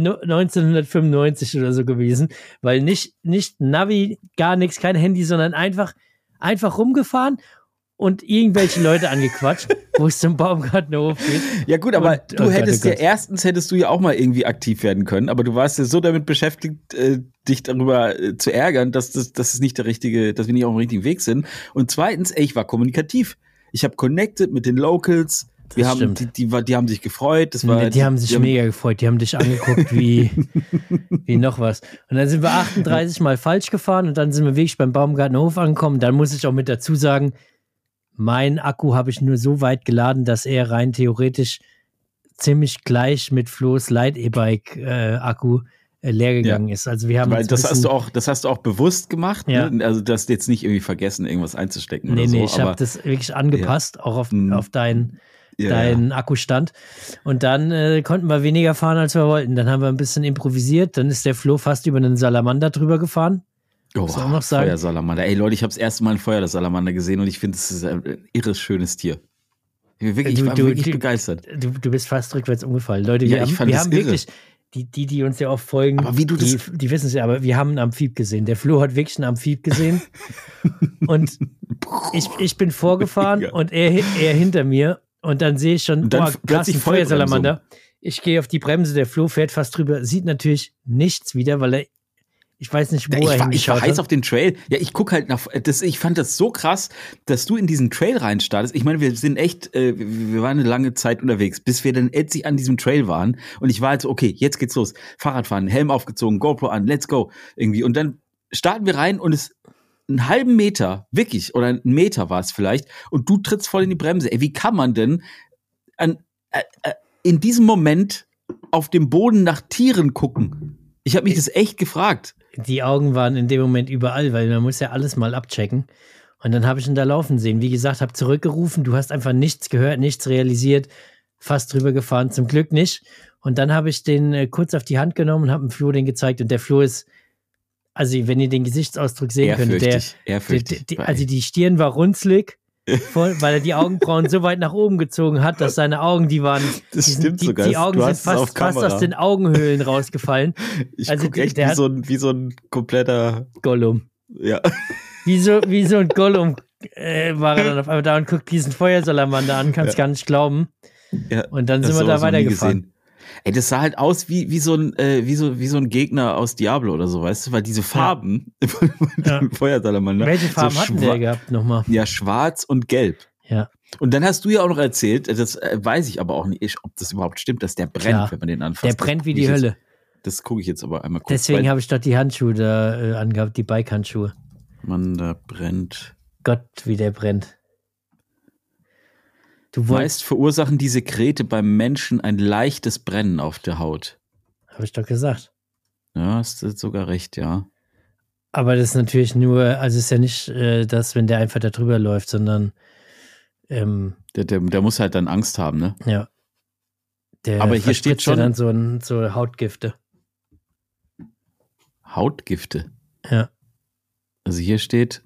1995 oder so gewesen, weil nicht Navi, gar nichts, kein Handy, sondern einfach rumgefahren und irgendwelche Leute angequatscht, wo es zum Baumgartnerhof geht. Ja gut, aber erstens hättest du ja auch mal irgendwie aktiv werden können, aber du warst ja so damit beschäftigt, dich darüber zu ärgern, dass es nicht dass wir nicht auf dem richtigen Weg sind. Und zweitens, ich war kommunikativ. Ich habe connected mit den Locals. Die haben sich gefreut. Die haben sich mega gefreut. Die haben dich angeguckt wie noch was. Und dann sind wir 38 Mal falsch gefahren und dann sind wir wirklich beim Baumgartnerhof angekommen. Dann muss ich auch mit dazu sagen, mein Akku habe ich nur so weit geladen, dass er rein theoretisch ziemlich gleich mit Flo's Light-E-Bike-Akku leer gegangen ist. Also wir haben das hast du auch bewusst gemacht, ja. Ne? Also du hast jetzt nicht irgendwie vergessen, irgendwas einzustecken oder so. Nee, ich habe das wirklich angepasst, auch auf deinen Akkustand. Und dann konnten wir weniger fahren, als wir wollten. Dann haben wir ein bisschen improvisiert. Dann ist der Flo fast über einen Salamander drüber gefaffen. Muss auch noch sagen. Feuersalamander. Ey Leute, ich habe das erste Mal einen Feuersalamander gesehen und ich finde, es ist ein irres, schönes Tier. Ich war wirklich begeistert. Du bist fast rückwärts umgefallen. Leute, wir haben wirklich, die uns ja oft folgen, aber wie du die wissen es ja, aber wir haben einen Amphib gesehen. Der Flo hat wirklich einen Amphib gesehen. Und ich bin vorgefahren und er hinter mir. Und dann sehe ich schon, plötzlich ein Feuersalamander. Ich gehe auf die Bremse, der Flo fährt fast drüber, sieht natürlich nichts wieder, weil ich weiß nicht, wo er Ich war heiß auf den Trail. Ja, ich gucke halt ich fand das so krass, dass du in diesen Trail reinstartest. Ich meine, wir sind echt, wir waren eine lange Zeit unterwegs, bis wir dann endlich an diesem Trail waren. Und ich war halt so, okay, jetzt geht's los. Fahrradfahren, Helm aufgezogen, GoPro an, let's go. Irgendwie. Und dann starten wir rein und es einen halben Meter, wirklich, oder einen Meter war es vielleicht, und du trittst voll in die Bremse. Ey, wie kann man denn in diesem Moment auf dem Boden nach Tieren gucken? Ich habe mich das echt gefragt. Die Augen waren in dem Moment überall, weil man muss ja alles mal abchecken. Und dann habe ich ihn da laufen sehen. Wie gesagt, habe zurückgerufen, du hast einfach nichts gehört, nichts realisiert, fast drüber gefahren, zum Glück nicht. Und dann habe ich den kurz auf die Hand genommen und habe dem Flo den gezeigt. Und der Flo ist, also wenn ihr den Gesichtsausdruck sehen könnt, also die Stirn war runzlig, weil er die Augenbrauen so weit nach oben gezogen hat, dass seine Augen, die Augen sind fast aus den Augenhöhlen rausgefallen. Ich gucke echt wie so ein kompletter Gollum. Ja. Wie so ein Gollum war er dann auf einmal da und guckt diesen Feuersalamander an, kannst gar nicht glauben. Ja, und dann sind wir da weitergefahren. Ey, das sah halt aus wie so ein Gegner aus Diablo oder so, weißt du? Weil diese Farben von dem Feuersalamander. Welche Farben hatten der gehabt nochmal? Ja, schwarz und gelb. Ja. Und dann hast du ja auch noch erzählt, das weiß ich aber auch nicht, ob das überhaupt stimmt, dass der brennt, wenn man den anfasst. Der brennt wie die Hölle. Das gucke ich jetzt aber einmal kurz. Deswegen habe ich dort die Handschuhe da angehabt, die Bike-Handschuhe. Mann, da brennt. Gott, wie der brennt. Meist verursachen die Sekrete beim Menschen ein leichtes Brennen auf der Haut. Habe ich doch gesagt. Ja, hast du sogar recht, ja. Aber das ist natürlich nur, also ist ja nicht das, wenn der einfach da drüber läuft, sondern der muss halt dann Angst haben, ne? Ja. Aber hier steht schon dann so Hautgifte. Hautgifte? Ja. Also hier steht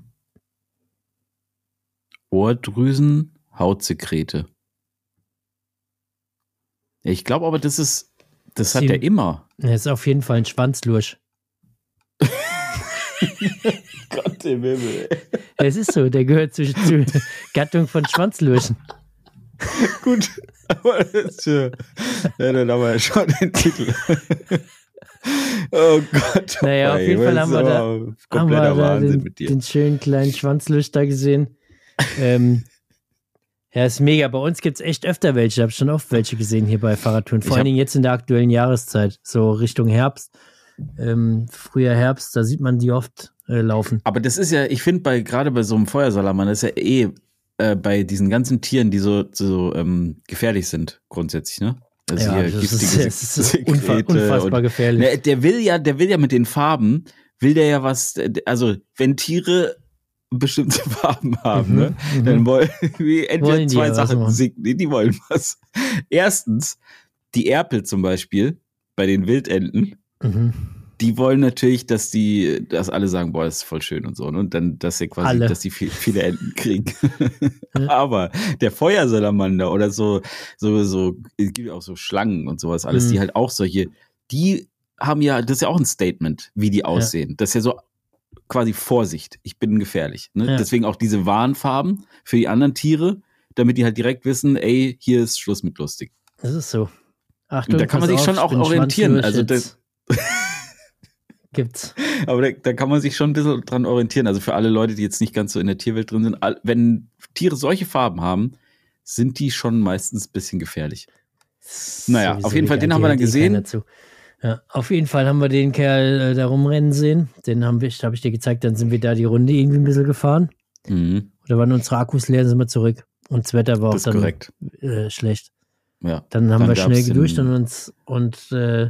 Ohrdrüsen, Hautsekrete. Ich glaube aber, das hat er immer. Das ist auf jeden Fall ein Schwanzlurch. Gott im Himmel. Es ist so, der gehört zur Gattung von Schwanzlurchen. Gut, aber dann haben wir schon den Titel. Oh Gott. Naja, auf jeden Fall haben wir da den schönen kleinen Schwanzlurch da gesehen. Ja, ist mega. Bei uns gibt es echt öfter welche. Ich habe schon oft welche gesehen hier bei Fahrradtouren. Vor allen Dingen jetzt in der aktuellen Jahreszeit. So Richtung Herbst. Früher Herbst, da sieht man die oft laufen. Aber das ist ja, ich finde, gerade bei so einem Feuersalamander, das ist ja bei diesen ganzen Tieren, die so gefährlich sind, grundsätzlich, ne? Also ja, das ist unfassbar gefährlich. Ne, der will ja mit den Farben, was, also wenn Tiere bestimmte Farben haben, ne? Dann wollen entweder zwei Sachen, die wollen was. Erstens, die Erpel zum Beispiel, bei den Wildenten, die wollen natürlich, dass alle sagen, boah, das ist voll schön und so. Und dann, dass sie quasi, dass die viele Enten kriegen. Aber der Feuersalamander oder so, es gibt auch so Schlangen und sowas alles, die halt auch solche, die haben ja, das ist ja auch ein Statement, wie die aussehen. Das ist ja so quasi Vorsicht, ich bin gefährlich. Ne? Ja. Deswegen auch diese Warnfarben für die anderen Tiere, damit die halt direkt wissen, ey, hier ist Schluss mit lustig. Das ist so. Achtung, da kann man sich schon auch orientieren. Also das gibt's. Aber da kann man sich schon ein bisschen dran orientieren. Also für alle Leute, die jetzt nicht ganz so in der Tierwelt drin sind, wenn Tiere solche Farben haben, sind die schon meistens ein bisschen gefährlich. Naja, auf jeden Fall, den haben wir dann gesehen. Ja, auf jeden Fall haben wir den Kerl da rumrennen sehen. Den habe ich dir gezeigt, dann sind wir da die Runde irgendwie ein bisschen gefahren. Mhm. Oder waren unsere Akkus leer, sind wir zurück. Und das Wetter war auch dann schlecht. Ja, dann haben wir schnell geduscht und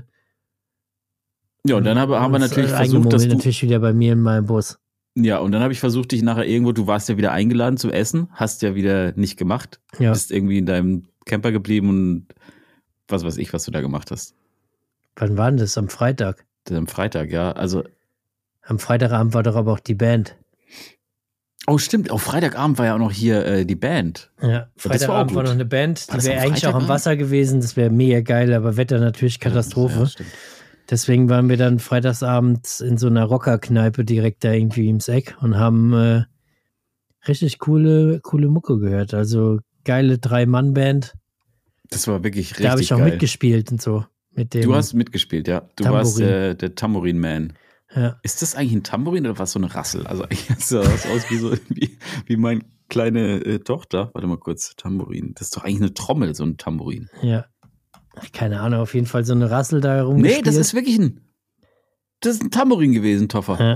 dann haben wir natürlich versucht, dass du natürlich wieder bei mir in meinem Bus. Ja, und dann habe ich versucht, dich nachher irgendwo, du warst ja wieder eingeladen zum Essen, hast ja wieder nicht gemacht. Ja. Bist irgendwie in deinem Camper geblieben und was weiß ich, was du da gemacht hast. Wann war denn das? Am Freitag? Am Freitag, ja. Also am Freitagabend war doch aber auch die Band. Oh, stimmt. Auf Freitagabend war ja auch noch hier die Band. Ja, Freitagabend war noch eine Band. Die wäre eigentlich auch am Wasser gewesen. Das wäre mega geil, aber Wetter natürlich Katastrophe. Ja, stimmt. Deswegen waren wir dann freitagsabends in so einer Rockerkneipe direkt da irgendwie ums Eck und haben richtig coole Mucke gehört. Also geile 3-Mann-Band. Das war wirklich richtig geil. Da habe ich auch mitgespielt und so. Du hast mitgespielt, ja. Du warst der Tambourin-Man. Ja. Ist das eigentlich ein Tambourin oder was so eine Rassel? Also eigentlich sah das aus wie meine kleine Tochter. Warte mal kurz, Tambourin. Das ist doch eigentlich eine Trommel, so ein Tambourin. Ja. Keine Ahnung, auf jeden Fall so eine Rassel da rumgespielt. Nee, das ist wirklich das ist ein Tambourin gewesen, Toffer. Ja.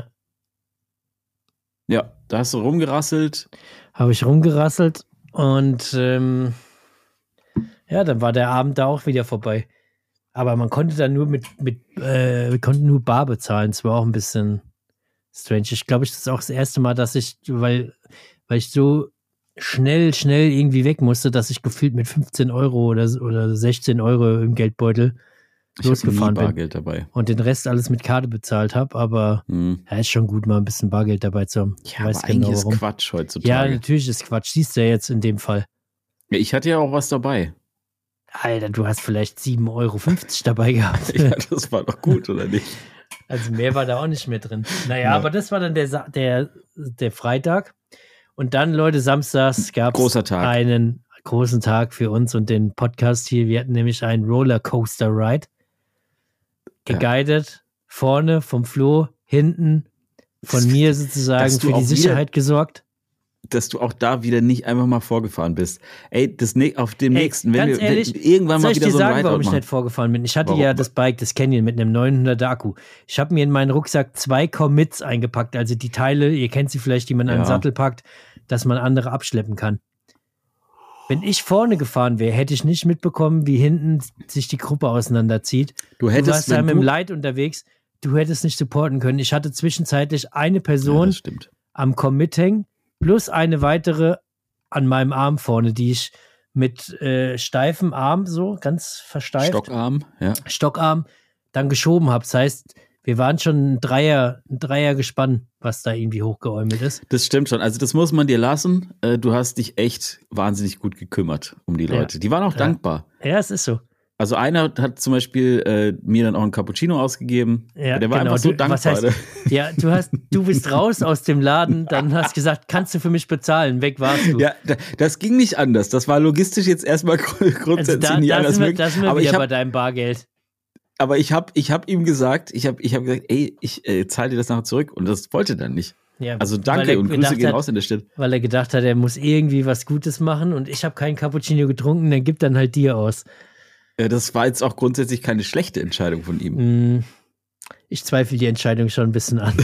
Ja, da hast du rumgerasselt. Habe ich rumgerasselt und dann war der Abend da auch wieder vorbei. Aber man konnte dann nur wir konnten nur bar bezahlen. Es war auch ein bisschen strange. Ich glaube, das ist auch das erste Mal, dass weil ich so schnell irgendwie weg musste, dass ich gefühlt mit 15 Euro oder 16 Euro im Geldbeutel losgefahren bin. Bargeld dabei. Und den Rest alles mit Karte bezahlt habe. Aber ist schon gut, mal ein bisschen Bargeld dabei zu haben. Ja, aber eigentlich ist Quatsch heutzutage. Ja, natürlich ist Quatsch. Siehst du ja jetzt in dem Fall. Ja, ich hatte ja auch was dabei. Alter, du hast vielleicht 7,50 Euro dabei gehabt. Ja, das war doch gut, oder nicht? Also mehr war da auch nicht mehr drin. Naja, aber das war dann der Freitag. Und dann, Leute, samstags gab es einen großen Tag für uns und den Podcast hier. Wir hatten nämlich einen Rollercoaster-Ride. Geguidet, vorne vom Flo, hinten von mir sozusagen für die Sicherheit gesorgt. Dass du auch da wieder nicht einfach mal vorgefahren bist. Ey, auf dem nächsten, wenn wir irgendwann mal wieder so ein Ride warum ich nicht vorgefahren bin? Ich hatte ja das Bike, das Canyon mit einem 900er Akku. Ich habe mir in meinen Rucksack 2 Commits eingepackt, also die Teile, ihr kennt sie vielleicht, die man an den Sattel packt, dass man andere abschleppen kann. Wenn ich vorne gefahren wäre, hätte ich nicht mitbekommen, wie hinten sich die Gruppe auseinanderzieht. Du warst da mit dem Light unterwegs, du hättest nicht supporten können. Ich hatte zwischenzeitlich eine Person am Commit hängen, plus eine weitere an meinem Arm vorne, die ich mit steifem Arm, so ganz versteift. Stockarm, dann geschoben habe. Das heißt, wir waren schon ein Dreier-Gespann, was da irgendwie hochgeäumelt ist. Das stimmt schon. Also das muss man dir lassen. Du hast dich echt wahnsinnig gut gekümmert um die Leute. Die waren auch dankbar. Ja, es ist so. Also einer hat zum Beispiel mir dann auch einen Cappuccino ausgegeben. Ja, der war einfach so dankbar. Was heißt, ja, du bist raus aus dem Laden, dann hast gesagt, kannst du für mich bezahlen? Weg warst du. Ja, das ging nicht anders. Das war logistisch jetzt erstmal grundsätzlich nicht anders möglich. Da sind wir wieder bei deinem Bargeld. Aber ich hab ihm gesagt, ich hab gesagt, ey, ich zahle dir das nachher zurück. Und das wollte er dann nicht. Ja, also danke und Grüße gehen raus in der Stadt. Weil er gedacht hat, er muss irgendwie was Gutes machen und ich habe keinen Cappuccino getrunken, dann gibt dann halt dir aus. Ja, das war jetzt auch grundsätzlich keine schlechte Entscheidung von ihm. Ich zweifle die Entscheidung schon ein bisschen an.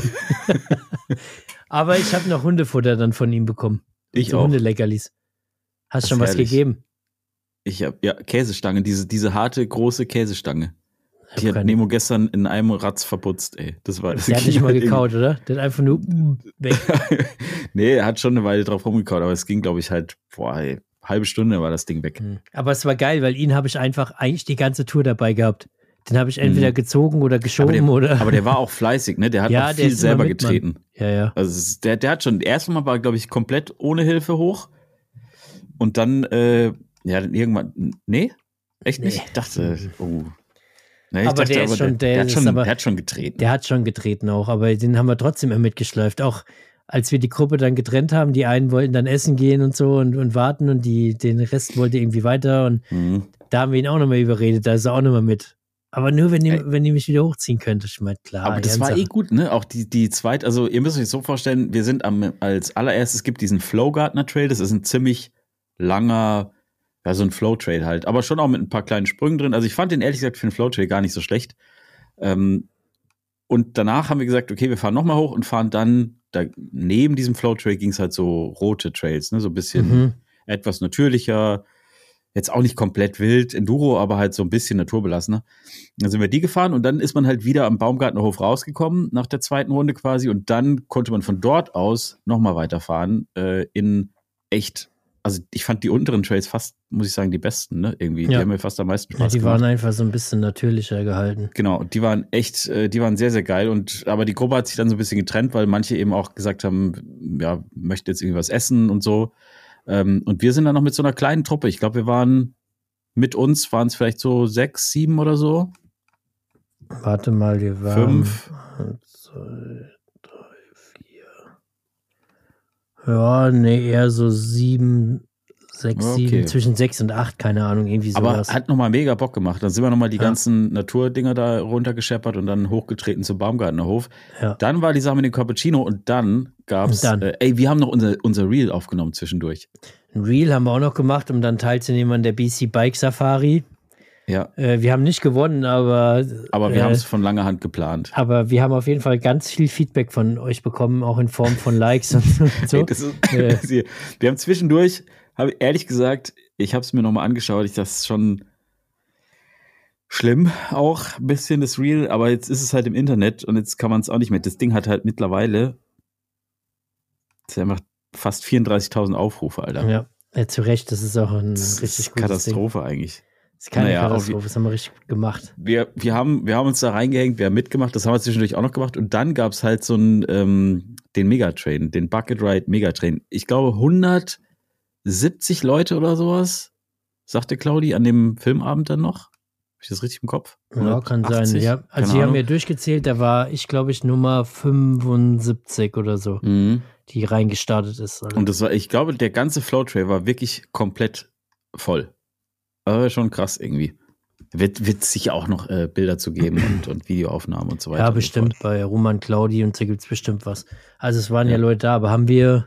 Aber ich habe noch Hundefutter dann von ihm bekommen. Ich auch. Hundeleckerlis. Hast schon was gegeben? Ich habe, Käsestange, diese harte, große Käsestange. Die hat Nemo gestern in einem Ratz verputzt, ey. Der hat nicht mal gekaut, oder? Der hat einfach nur weg. Nee, er hat schon eine Weile drauf rumgekaut, aber es ging, glaube ich, halt, halbe Stunde war das Ding weg. Aber es war geil, weil ihn habe ich eigentlich die ganze Tour dabei gehabt. Den habe ich entweder gezogen oder geschoben aber der war auch fleißig, ne? Der hat auch viel selber getreten. Ja. Also der hat schon, erstmal war, glaube ich, komplett ohne Hilfe hoch. Und dann, dann irgendwann, nee? Echt nicht? Ich dachte, Nee, aber der hat schon getreten. Der hat schon getreten auch, aber den haben wir trotzdem mitgeschleift. Auch als wir die Gruppe dann getrennt haben, die einen wollten dann essen gehen und so und warten und den Rest wollte irgendwie weiter und da haben wir ihn auch nochmal überredet, da ist er auch nochmal mit. Aber nur, wenn ihr mich wieder hochziehen könnt, ich meine, klar. Aber das war gut, ne? Auch die zweite, also ihr müsst euch so vorstellen, wir sind als allererstes, gibt diesen Flowgardner Trail, das ist ein ziemlich langer, ja, so ein Flow-Trail halt, aber schon auch mit ein paar kleinen Sprüngen drin. Also ich fand den ehrlich gesagt für einen Flow-Trail gar nicht so schlecht. Und danach haben wir gesagt, okay, wir fahren nochmal hoch und fahren dann, neben diesem Flow-Trail ging es halt so rote Trails, ne? So ein bisschen etwas natürlicher, jetzt auch nicht komplett wild, Enduro, aber halt so ein bisschen naturbelassener. Dann sind wir die gefahren und dann ist man halt wieder am Baumgartnerhof rausgekommen, nach der zweiten Runde quasi, und dann konnte man von dort aus nochmal weiterfahren, in echt, also ich fand die unteren Trails fast, muss ich sagen, die besten, ne, irgendwie, die haben mir fast am meisten Spaß gemacht. Die waren einfach so ein bisschen natürlicher gehalten. Genau, die waren echt, die waren sehr, sehr geil, aber die Gruppe hat sich dann so ein bisschen getrennt, weil manche eben auch gesagt haben, ja, möchte jetzt irgendwas essen und so. Und wir sind dann noch mit so einer kleinen Truppe. Ich glaube, mit uns waren es vielleicht so 6, 7 oder so. Warte mal, wir waren 5. 1, 2, 3, 4. Ja, nee, eher so 7, 6, 7, zwischen 6 und 8, keine Ahnung, irgendwie sowas. Aber hat nochmal mega Bock gemacht. Dann sind wir nochmal die ganzen Naturdinger da runtergescheppert und dann hochgetreten zum Baumgartnerhof. Ja. Dann war die Sache mit dem Cappuccino und dann gab's, wir haben noch unser Reel aufgenommen zwischendurch. Ein Reel haben wir auch noch gemacht, um dann teilzunehmen an der BC Bike Safari. Ja. Wir haben nicht gewonnen, aber wir haben es von langer Hand geplant. Aber wir haben auf jeden Fall ganz viel Feedback von euch bekommen, auch in Form von Likes und so. Wir haben zwischendurch, ehrlich gesagt, ich habe es mir nochmal angeschaut, das ist schon schlimm, auch ein bisschen das Reel, aber jetzt ist es halt im Internet und jetzt kann man es auch nicht mehr. Das Ding hat halt mittlerweile einfach fast 34.000 Aufrufe, Alter. Ja, zu Recht, das ist auch ein richtig gutes Katastrophe Ding. Eigentlich. Das ist keine Katastrophe, das haben wir richtig gut gemacht. Wir haben uns da reingehängt, wir haben mitgemacht, das haben wir zwischendurch auch noch gemacht und dann gab es halt so den Megatrain, den Bucket Ride Megatrain. Ich glaube 170 Leute oder sowas, sagte Claudi an dem Filmabend dann noch. Habe ich das richtig im Kopf? 180? Ja, kann sein. Ja. Also die haben mir durchgezählt, da war Nummer 75 oder so, die reingestartet ist. Also. Und das war, ich glaube, der ganze Flow-Trail war wirklich komplett voll. Aber schon krass irgendwie. Wird sicher auch noch Bilder zu geben und Videoaufnahmen und so weiter. Ja, bestimmt. Bei Roman, Claudi und so gibt es bestimmt was. Also es waren ja Leute da, aber haben wir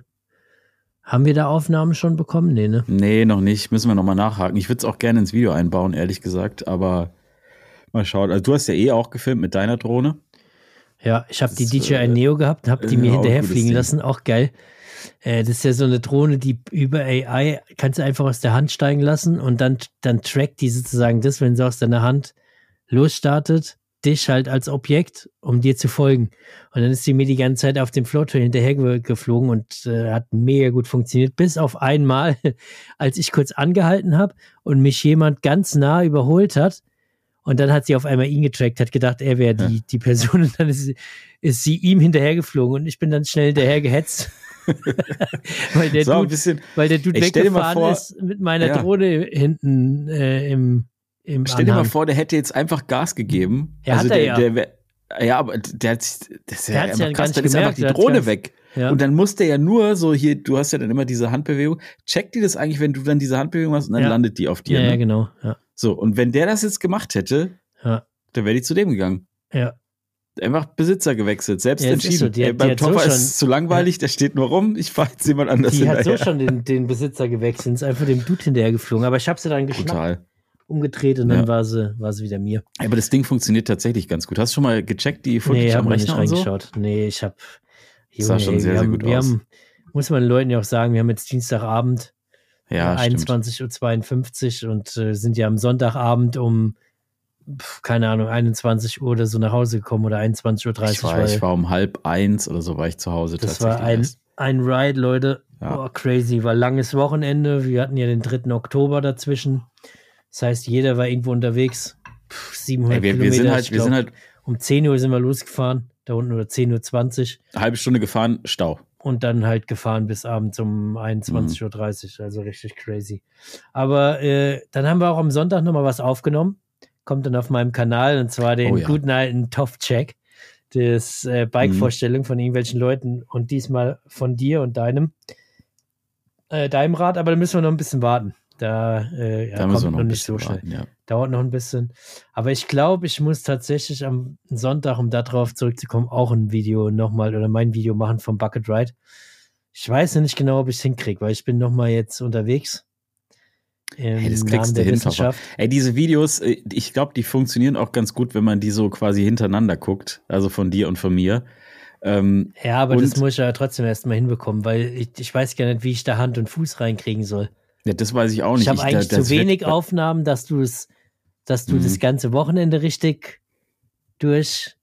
da Aufnahmen schon bekommen? Nee, ne? Nee, noch nicht. Müssen wir nochmal nachhaken. Ich würde es auch gerne ins Video einbauen, ehrlich gesagt. Aber mal schauen. Also du hast ja auch gefilmt mit deiner Drohne. Ja, ich habe die DJI Neo gehabt und habe die mir hinterher fliegen lassen. Auch geil. Das ist ja so eine Drohne, die über AI kannst du einfach aus der Hand steigen lassen und dann trackt die sozusagen das, wenn sie aus deiner Hand losstartet, dich halt als Objekt, um dir zu folgen. Und dann ist die mir die ganze Zeit auf dem Floatrail hinterher geflogen und hat mega gut funktioniert, bis auf einmal, als ich kurz angehalten habe und mich jemand ganz nah überholt hat und dann hat sie auf einmal ihn getrackt, hat gedacht, er wäre die Person und dann ist sie ihm hinterher geflogen und ich bin dann schnell hinterher gehetzt. weil der Dude weggefahren ist mit meiner Drohne hinten im Stell dir mal vor, der hätte jetzt einfach Gas gegeben. Ja, also hat er aber der hat einfach krass, dann ist gemerkt, einfach die Drohne weg. Ja. Und dann muss der ja nur so hier, du hast ja dann immer diese Handbewegung. Checkt die das eigentlich, wenn du dann diese Handbewegung machst und dann landet die auf dir? Ja, ne? Genau. Ja. So, und wenn der das jetzt gemacht hätte, dann wäre die zu dem gegangen. Ja. Einfach Besitzer gewechselt, selbst entschieden. So. Beim Topper ist es zu langweilig, der steht nur rum, ich fahre jetzt jemand anders hinterher. Die hat so schon den Besitzer gewechselt, ist einfach dem Dude hinterher geflogen. Aber ich habe sie dann geschnappt, umgedreht und dann war sie wieder mir. Aber das Ding funktioniert tatsächlich ganz gut. Hast du schon mal gecheckt, die Footage am Rechner und so? Nee, ich habe nicht reingeschaut. Nee, ich habe... Das sah schon sehr, sehr gut aus. Muss man den Leuten ja auch sagen, wir haben jetzt Dienstagabend 21.52 Uhr und sind ja am Sonntagabend um keine Ahnung, 21 Uhr oder so nach Hause gekommen oder 21.30 Uhr. Ich war um 12:30 oder so war ich zu Hause das tatsächlich. Das war ein Ride, Leute. Ja. Crazy. War langes Wochenende. Wir hatten ja den 3. Oktober dazwischen. Das heißt, jeder war irgendwo unterwegs. 700 Kilometer. Wir sind halt um 10 Uhr sind wir losgefahren, da unten, oder 10:20 Uhr. Eine halbe Stunde gefahren, Stau. Und dann halt gefahren bis abends um 21:30 Uhr, also richtig crazy. Aber dann haben wir auch am Sonntag nochmal was aufgenommen, kommt dann auf meinem Kanal, und zwar den guten alten Tough-Check, das Bike-Vorstellung von irgendwelchen Leuten, und diesmal von dir und deinem Rad, aber da müssen wir noch ein bisschen warten. Da kommt noch nicht so schnell. Warten, ja. Dauert noch ein bisschen. Aber ich glaube, ich muss tatsächlich am Sonntag, um darauf zurückzukommen, auch ein Video nochmal oder mein Video machen vom Bucket Ride. Ich weiß nicht genau, ob ich es hinkriege, weil ich bin nochmal jetzt unterwegs. Hey, das kriegst du hin. Ey, diese Videos, ich glaube, die funktionieren auch ganz gut, wenn man die so quasi hintereinander guckt. Also von dir und von mir. Ja, aber das muss ich ja trotzdem erstmal hinbekommen, weil ich weiß gar nicht, wie ich da Hand und Fuß reinkriegen soll. Ja, das weiß ich auch nicht. Ich habe eigentlich zu wenig Aufnahmen, dass du das ganze Wochenende richtig durch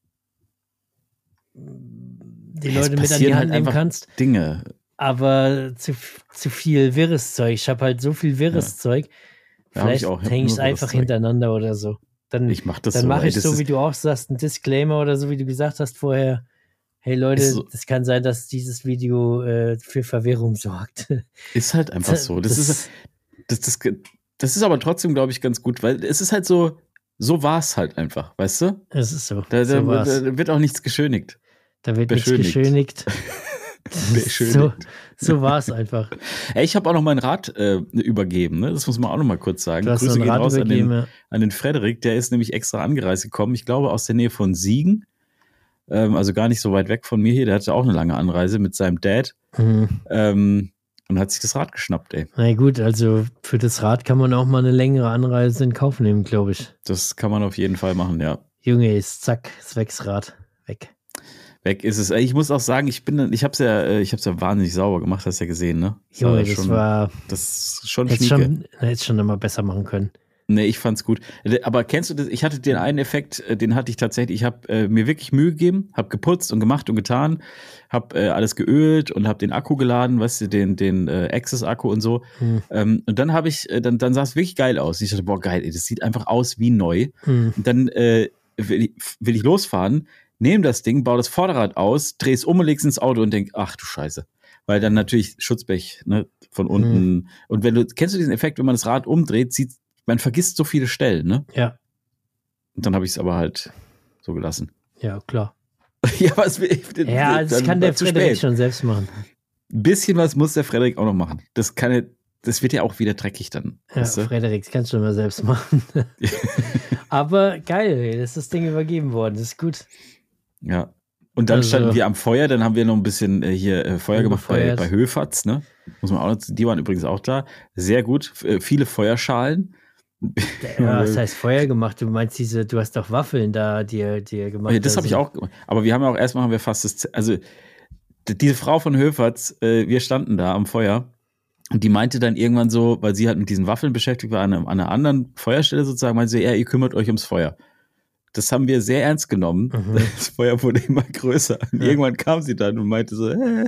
die Leute mit an die Hand nehmen kannst. Dinge. Aber zu viel wirres Zeug. Ich habe halt so viel wirres Zeug. Vielleicht hänge ich es einfach hintereinander oder so. Dann mache ich so, wie du auch sagst, einen Disclaimer oder so, wie du gesagt hast vorher. Hey Leute, das kann sein, dass dieses Video für Verwirrung sorgt. Ist halt einfach so. Das ist aber trotzdem, glaube ich, ganz gut, weil es ist halt so war es halt einfach, weißt du? Es ist so. Da wird auch nichts geschönigt. Da wird nichts geschönigt. So war es einfach. Ey, ich habe auch noch mein Rad übergeben, ne? Das muss man auch noch mal kurz sagen. Grüße gehen raus an den Frederik, der ist nämlich extra angereist gekommen, ich glaube aus der Nähe von Siegen. Also gar nicht so weit weg von mir hier, der hatte auch eine lange Anreise mit seinem Dad und hat sich das Rad geschnappt, ey. Na gut, also für das Rad kann man auch mal eine längere Anreise in Kauf nehmen, glaube ich. Das kann man auf jeden Fall machen, ja. Junge, ist weg das Rad, weg. Weg ist es. Ich muss auch sagen, ich hab's ja wahnsinnig sauber gemacht, hast du ja gesehen, ne? Junge, das ist schon schnieke. Hätte es schon immer besser machen können. Nee, ich fand's gut. Aber kennst du das? Ich hatte den einen Effekt, den hatte ich tatsächlich. Ich habe mir wirklich Mühe gegeben, habe geputzt und gemacht und getan, habe alles geölt und habe den Akku geladen, weißt du, den Access-Akku und so. Und dann habe ich, dann sah es wirklich geil aus. Ich dachte, boah, geil, ey, das sieht einfach aus wie neu. Und dann will ich losfahren, nehme das Ding, baue das Vorderrad aus, drehe es um und leg's ins Auto und denk, ach du Scheiße. Weil dann natürlich Schutzblech, ne, von unten. Und kennst du diesen Effekt, wenn man das Rad umdreht, man vergisst so viele Stellen, ne? Ja. Und dann habe ich es aber halt so gelassen. Ja, klar. Das kann der Frederik schon selbst machen. Ein bisschen was muss der Frederik auch noch machen. Das wird ja auch wieder dreckig dann. Ja, weißt du? Frederik, das kannst du immer selbst machen. Aber geil, dass das Ding übergeben worden. Das ist gut. Ja. Und dann standen wir am Feuer, dann haben wir noch ein bisschen Feuer gemacht bei Höfertz, ne? Muss man auch noch, die waren übrigens auch da. Sehr gut. Viele Feuerschalen. Ja, was heißt Feuer gemacht? Du meinst du hast doch Waffeln da dir gemacht. Ja, das habe ich auch gemacht. Aber wir haben wir fast also diese Frau von Höfertz, wir standen da am Feuer und die meinte dann irgendwann so, weil sie halt mit diesen Waffeln beschäftigt war, an einer anderen Feuerstelle sozusagen, meinte sie, ihr kümmert euch ums Feuer. Das haben wir sehr ernst genommen. Das Feuer wurde immer größer. Und irgendwann kam sie dann und meinte so, und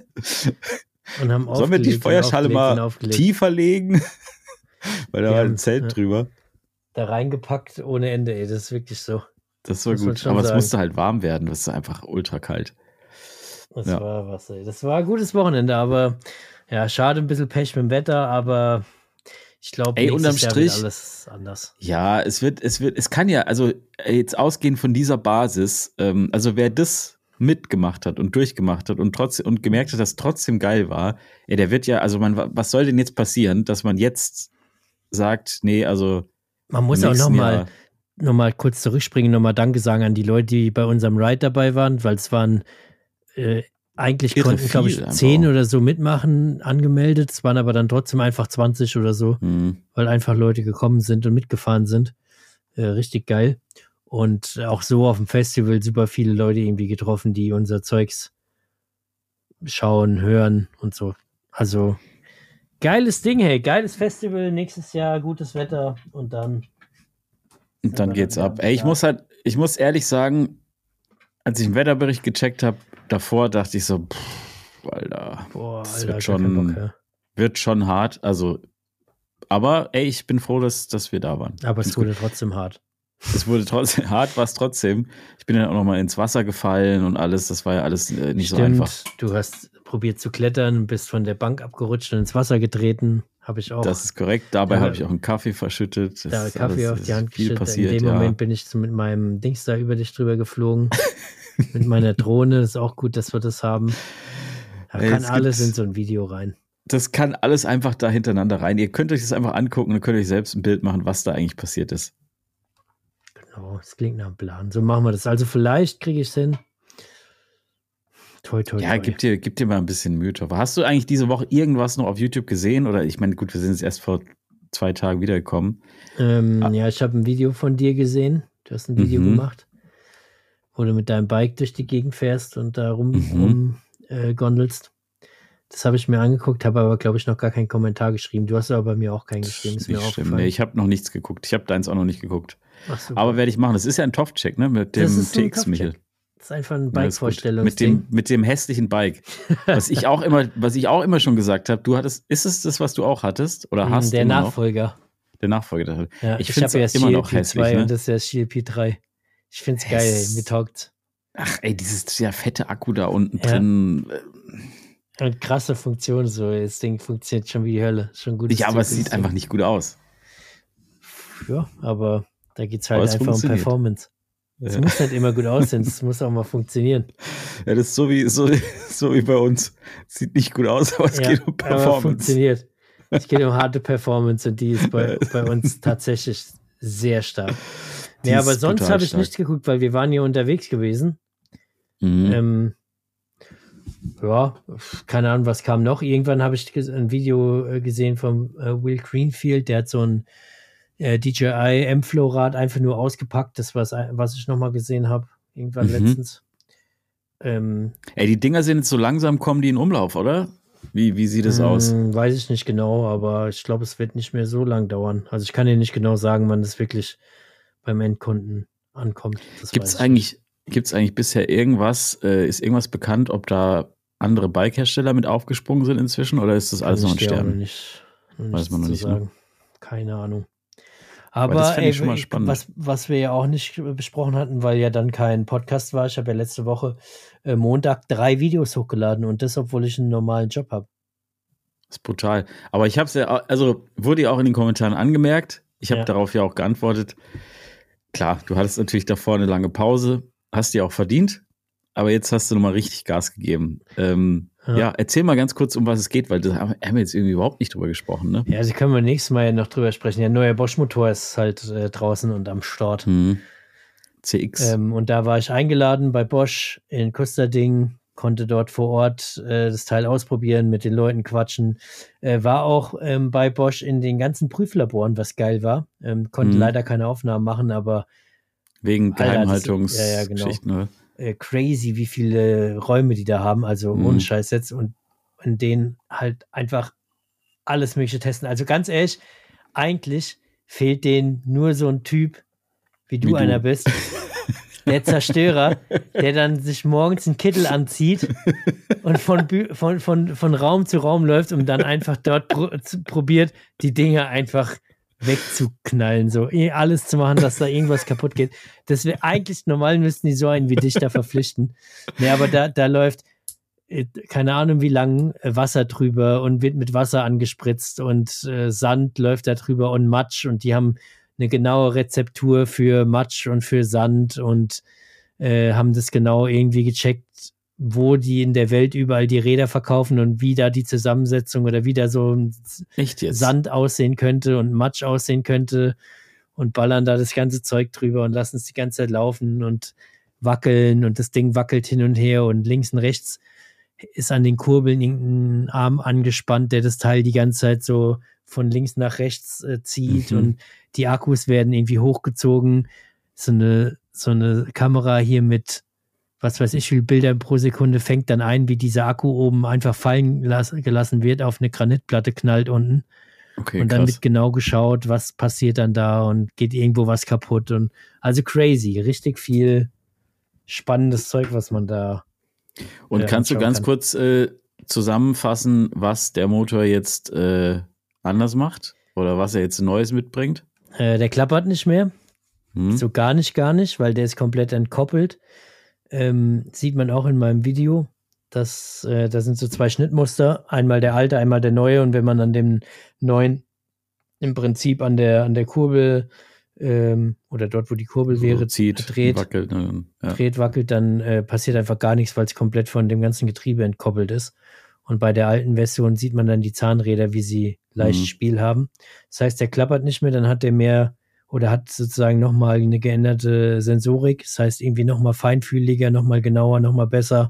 haben sollen wir die Feuerschale mal tiefer legen? Weil da war ein Zelt drüber. Da reingepackt ohne Ende, ey. Das ist wirklich so. Das war gut. Aber es musste halt warm werden. Das ist einfach ultra kalt. Das war was, ey. Das war ein gutes Wochenende, aber ja, schade, ein bisschen Pech mit dem Wetter, aber ich glaube, unterm Strich wird alles anders. Ja, es kann ja, also jetzt ausgehend von dieser Basis, also wer das mitgemacht hat und durchgemacht hat und gemerkt hat, dass es trotzdem geil war, der wird ja, also was soll denn jetzt passieren, dass man jetzt sagt, nee, also man muss auch nochmal kurz zurückspringen, nochmal Danke sagen an die Leute, die bei unserem Ride dabei waren, weil es waren eigentlich konnten, glaube ich, 10 oder so mitmachen, angemeldet. Es waren aber dann trotzdem einfach 20 oder so, weil einfach Leute gekommen sind und mitgefahren sind. Richtig geil. Und auch so auf dem Festival super viele Leute irgendwie getroffen, die unser Zeugs schauen, hören und so. Also geiles Ding, hey. Geiles Festival. Nächstes Jahr gutes Wetter und dann geht's ab. Ey, ich muss ehrlich sagen, als ich den Wetterbericht gecheckt habe, davor dachte ich so, Alter, das wird schon hart. Also, aber ey, ich bin froh, dass wir da waren. Aber es wurde trotzdem hart. Es wurde trotzdem, hart war es trotzdem. Ich bin dann auch nochmal ins Wasser gefallen und alles. Das war ja alles nicht so einfach. Du hast probiert zu klettern, bist von der Bank abgerutscht und ins Wasser getreten. Habe ich auch. Das ist korrekt. Dabei habe ich auch einen Kaffee verschüttet. Da Kaffee auf die Hand geschüttet. Passiert, in dem Moment bin ich mit meinem Dings da über dich drüber geflogen. Mit meiner Drohne. Das ist auch gut, dass wir das haben. Da kann alles in so ein Video rein. Das kann alles einfach da hintereinander rein. Ihr könnt euch das einfach angucken und könnt euch selbst ein Bild machen, was da eigentlich passiert ist. Genau, das klingt nach einem Plan. So machen wir das. Also vielleicht kriege ich es hin. Toi. Ja, gib dir mal ein bisschen Mühe drauf. Hast du eigentlich diese Woche irgendwas noch auf YouTube gesehen? Oder ich meine, gut, wir sind jetzt erst vor 2 Tagen wiedergekommen. Ja, ich habe ein Video von dir gesehen. Du hast ein Video gemacht, wo du mit deinem Bike durch die Gegend fährst und da gondelst. Das habe ich mir angeguckt, habe aber, glaube ich, noch gar keinen Kommentar geschrieben. Du hast aber bei mir auch keinen geschrieben. Ist mir aufgefallen. Nee, ich habe noch nichts geguckt. Ich habe deins auch noch nicht geguckt. Ach, aber werde ich machen. Das ist ja ein Top-Check, ne? Mit dem TX-Michel. Das ist einfach ein Bike-Vorstellung. Mit dem hässlichen Bike. Was ich auch immer schon gesagt habe, ist es das, was du auch hattest? Oder hast der Nachfolger. Der Nachfolger. Ja, ich finde es immer noch hässlich. Ne? Und das ist ja das GLP3. Ich finde es geil, ey. Mir taugt's. Ach ey, dieses sehr fette Akku da unten drin. Und krasse Funktion, so das Ding funktioniert schon wie die Hölle. Schon gut. Ja, aber es sieht einfach nicht gut aus. Ja, aber da geht es halt einfach um Performance. Es muss nicht immer gut aussehen, es muss auch mal funktionieren. Ja, das ist so wie bei uns. Sieht nicht gut aus, aber es geht um Performance. Aber funktioniert. Es geht um harte Performance und die ist bei uns tatsächlich sehr stark. Ja, aber sonst habe ich nicht geguckt, weil wir waren hier unterwegs gewesen. Ja, keine Ahnung, was kam noch. Irgendwann habe ich ein Video gesehen von Will Greenfield, der hat so ein DJI M-Flow-Rad einfach nur ausgepackt. Das was ich nochmal gesehen habe, irgendwann letztens. Die Dinger sind jetzt so langsam, kommen die in Umlauf, oder? Wie sieht es aus? Weiß ich nicht genau, aber ich glaube, es wird nicht mehr so lang dauern. Also ich kann dir nicht genau sagen, wann das wirklich beim Endkunden ankommt. Gibt es eigentlich bisher irgendwas, ist irgendwas bekannt, ob da andere Bike-Hersteller mit aufgesprungen sind inzwischen oder ist das alles noch ein Sterben? Weiß man noch nicht. Ne? Keine Ahnung. Aber das ich schon mal spannend. Was wir ja auch nicht besprochen hatten, weil ja dann kein Podcast war. Ich habe ja letzte Woche Montag 3 Videos hochgeladen und das, obwohl ich einen normalen Job habe. Das ist brutal. Aber ich habe es ja, also wurde ja auch in den Kommentaren angemerkt. Ich habe darauf ja auch geantwortet. Klar, du hattest natürlich davor eine lange Pause, hast dir auch verdient, aber jetzt hast du nochmal richtig Gas gegeben. Erzähl mal ganz kurz, um was es geht, weil da haben wir jetzt irgendwie überhaupt nicht drüber gesprochen, ne? Ja, also können wir nächstes Mal ja noch drüber sprechen. Der neue Bosch-Motor ist halt draußen und am Start. CX. Und da war ich eingeladen bei Bosch in Kusterding, konnte dort vor Ort das Teil ausprobieren, mit den Leuten quatschen. War auch bei Bosch in den ganzen Prüflaboren, was geil war. Konnte leider keine Aufnahmen machen, aber wegen Geheimhaltungsgeschichten, genau. Crazy, wie viele Räume die da haben, also ohne Scheiß jetzt, und in denen halt einfach alles Mögliche testen. Also ganz ehrlich, eigentlich fehlt denen nur so ein Typ, wie du einer bist, der Zerstörer, der dann sich morgens einen Kittel anzieht und von Raum zu Raum läuft und dann einfach dort probiert, die Dinge einfach wegzuknallen, so alles zu machen, dass da irgendwas kaputt geht. Das wäre eigentlich, normal müssten die so einen wie dich da verpflichten. Ja, aber da läuft keine Ahnung wie lang Wasser drüber und wird mit Wasser angespritzt und Sand läuft da drüber und Matsch und die haben eine genaue Rezeptur für Matsch und für Sand und haben das genau irgendwie gecheckt, wo die in der Welt überall die Räder verkaufen und wie da die Zusammensetzung oder wie da so Sand aussehen könnte und Matsch aussehen könnte und ballern da das ganze Zeug drüber und lassen es die ganze Zeit laufen und wackeln und das Ding wackelt hin und her und links und rechts ist an den Kurbeln irgendein Arm angespannt, der das Teil die ganze Zeit so von links nach rechts zieht und die Akkus werden irgendwie hochgezogen. So eine Kamera hier mit was weiß ich, wie viele Bilder pro Sekunde fängt dann ein, wie dieser Akku oben einfach fallen gelassen wird, auf eine Granitplatte knallt unten. Okay, und dann wird genau geschaut, was passiert dann da und geht irgendwo was kaputt. Und also crazy, richtig viel spannendes Zeug, was man da. Und kannst du ganz kurz zusammenfassen, was der Motor jetzt anders macht? Oder was er jetzt Neues mitbringt? Der klappert nicht mehr. So gar nicht, weil der ist komplett entkoppelt. Sieht man auch in meinem Video. Da sind so 2 Schnittmuster. Einmal der alte, einmal der neue. Und wenn man an dem neuen im Prinzip an der Kurbel oder dort, wo die Kurbel wäre, dreht, wackelt, dann passiert einfach gar nichts, weil es komplett von dem ganzen Getriebe entkoppelt ist. Und bei der alten Version sieht man dann die Zahnräder, wie sie leicht Spiel haben. Das heißt, der klappert nicht mehr, dann hat der mehr oder hat sozusagen nochmal eine geänderte Sensorik. Das heißt, irgendwie nochmal feinfühliger, nochmal genauer, nochmal besser.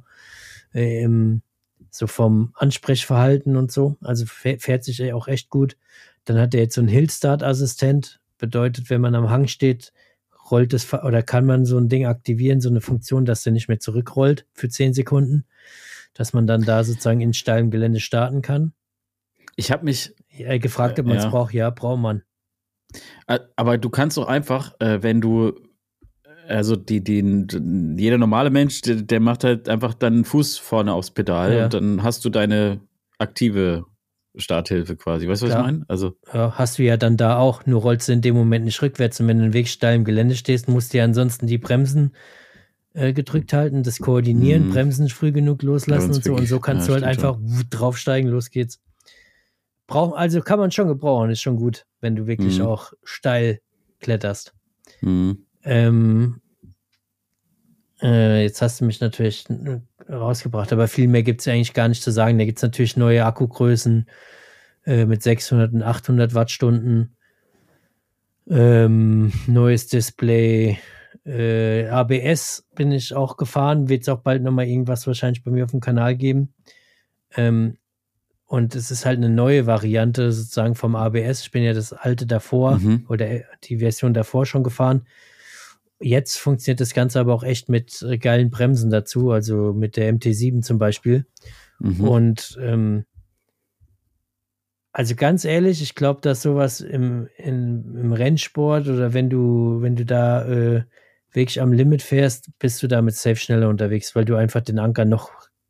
So vom Ansprechverhalten und so. Also fährt sich auch echt gut. Dann hat er jetzt so einen Hill-Start-Assistent. Bedeutet, wenn man am Hang steht, rollt es oder kann man so ein Ding aktivieren, so eine Funktion, dass der nicht mehr zurückrollt für 10 Sekunden. Dass man dann da sozusagen in steilem Gelände starten kann. Ich habe mich gefragt, ob man es braucht. Ja, braucht man. Aber du kannst doch einfach, wenn du, also jeder normale Mensch, der macht halt einfach dann Fuß vorne aufs Pedal und dann hast du deine aktive Starthilfe quasi. Weißt du, was ich meine? Also hast du ja dann da auch, nur rollst du in dem Moment nicht rückwärts. Und wenn du in Weg steil im Gelände stehst, musst du ja ansonsten die Bremsen gedrückt halten, das koordinieren, Bremsen früh genug loslassen und so. Und so kannst du halt einfach draufsteigen, los geht's. Also kann man schon gebrauchen, ist schon gut, wenn du wirklich auch steil kletterst. Jetzt hast du mich natürlich rausgebracht, aber viel mehr gibt es ja eigentlich gar nicht zu sagen. Da gibt es natürlich neue Akkugrößen mit 600 und 800 Wattstunden, neues Display, ABS bin ich auch gefahren, wird es auch bald nochmal irgendwas wahrscheinlich bei mir auf dem Kanal geben. Und es ist halt eine neue Variante sozusagen vom ABS. Ich bin ja das alte davor oder die Version davor schon gefahren. Jetzt funktioniert das Ganze aber auch echt mit geilen Bremsen dazu, also mit der MT7 zum Beispiel. Und also ganz ehrlich, ich glaube, dass sowas im Rennsport oder wenn du da wirklich am Limit fährst, bist du damit safe schneller unterwegs, weil du einfach den Anker noch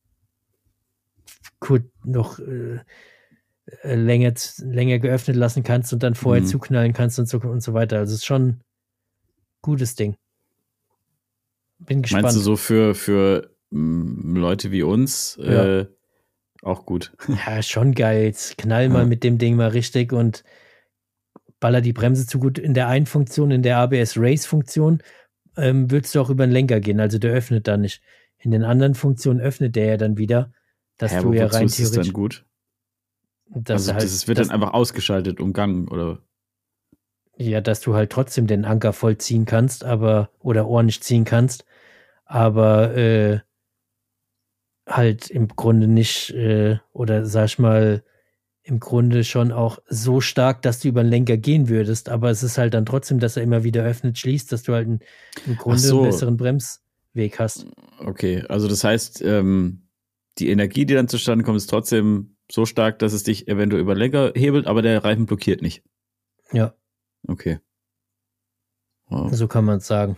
länger geöffnet lassen kannst und dann vorher zuknallen kannst und so weiter. Also es ist schon ein gutes Ding. Bin gespannt. Meinst du so für Leute wie uns auch gut? Ja, schon geil. Jetzt knall mal mit dem Ding mal richtig und baller die Bremse zu gut. In der einen Funktion, in der ABS-Race-Funktion, würdest du auch über den Lenker gehen. Also der öffnet da nicht. In den anderen Funktionen öffnet der ja dann wieder, dass du ja rein theoretisch... ist das dann gut? Also das wird dann einfach ausgeschaltet, umgangen, oder? Ja, dass du halt trotzdem den Anker voll ziehen kannst, oder ordentlich ziehen kannst, aber halt im Grunde nicht, oder sag ich mal, im Grunde schon auch so stark, dass du über den Lenker gehen würdest, aber es ist halt dann trotzdem, dass er immer wieder öffnet, schließt, dass du halt im Grunde einen besseren Bremsweg hast. Okay, also das heißt, die Energie, die dann zustande kommt, ist trotzdem so stark, dass es dich eventuell über den Lenker hebelt, aber der Reifen blockiert nicht. Ja. Okay. Wow. So kann man es sagen.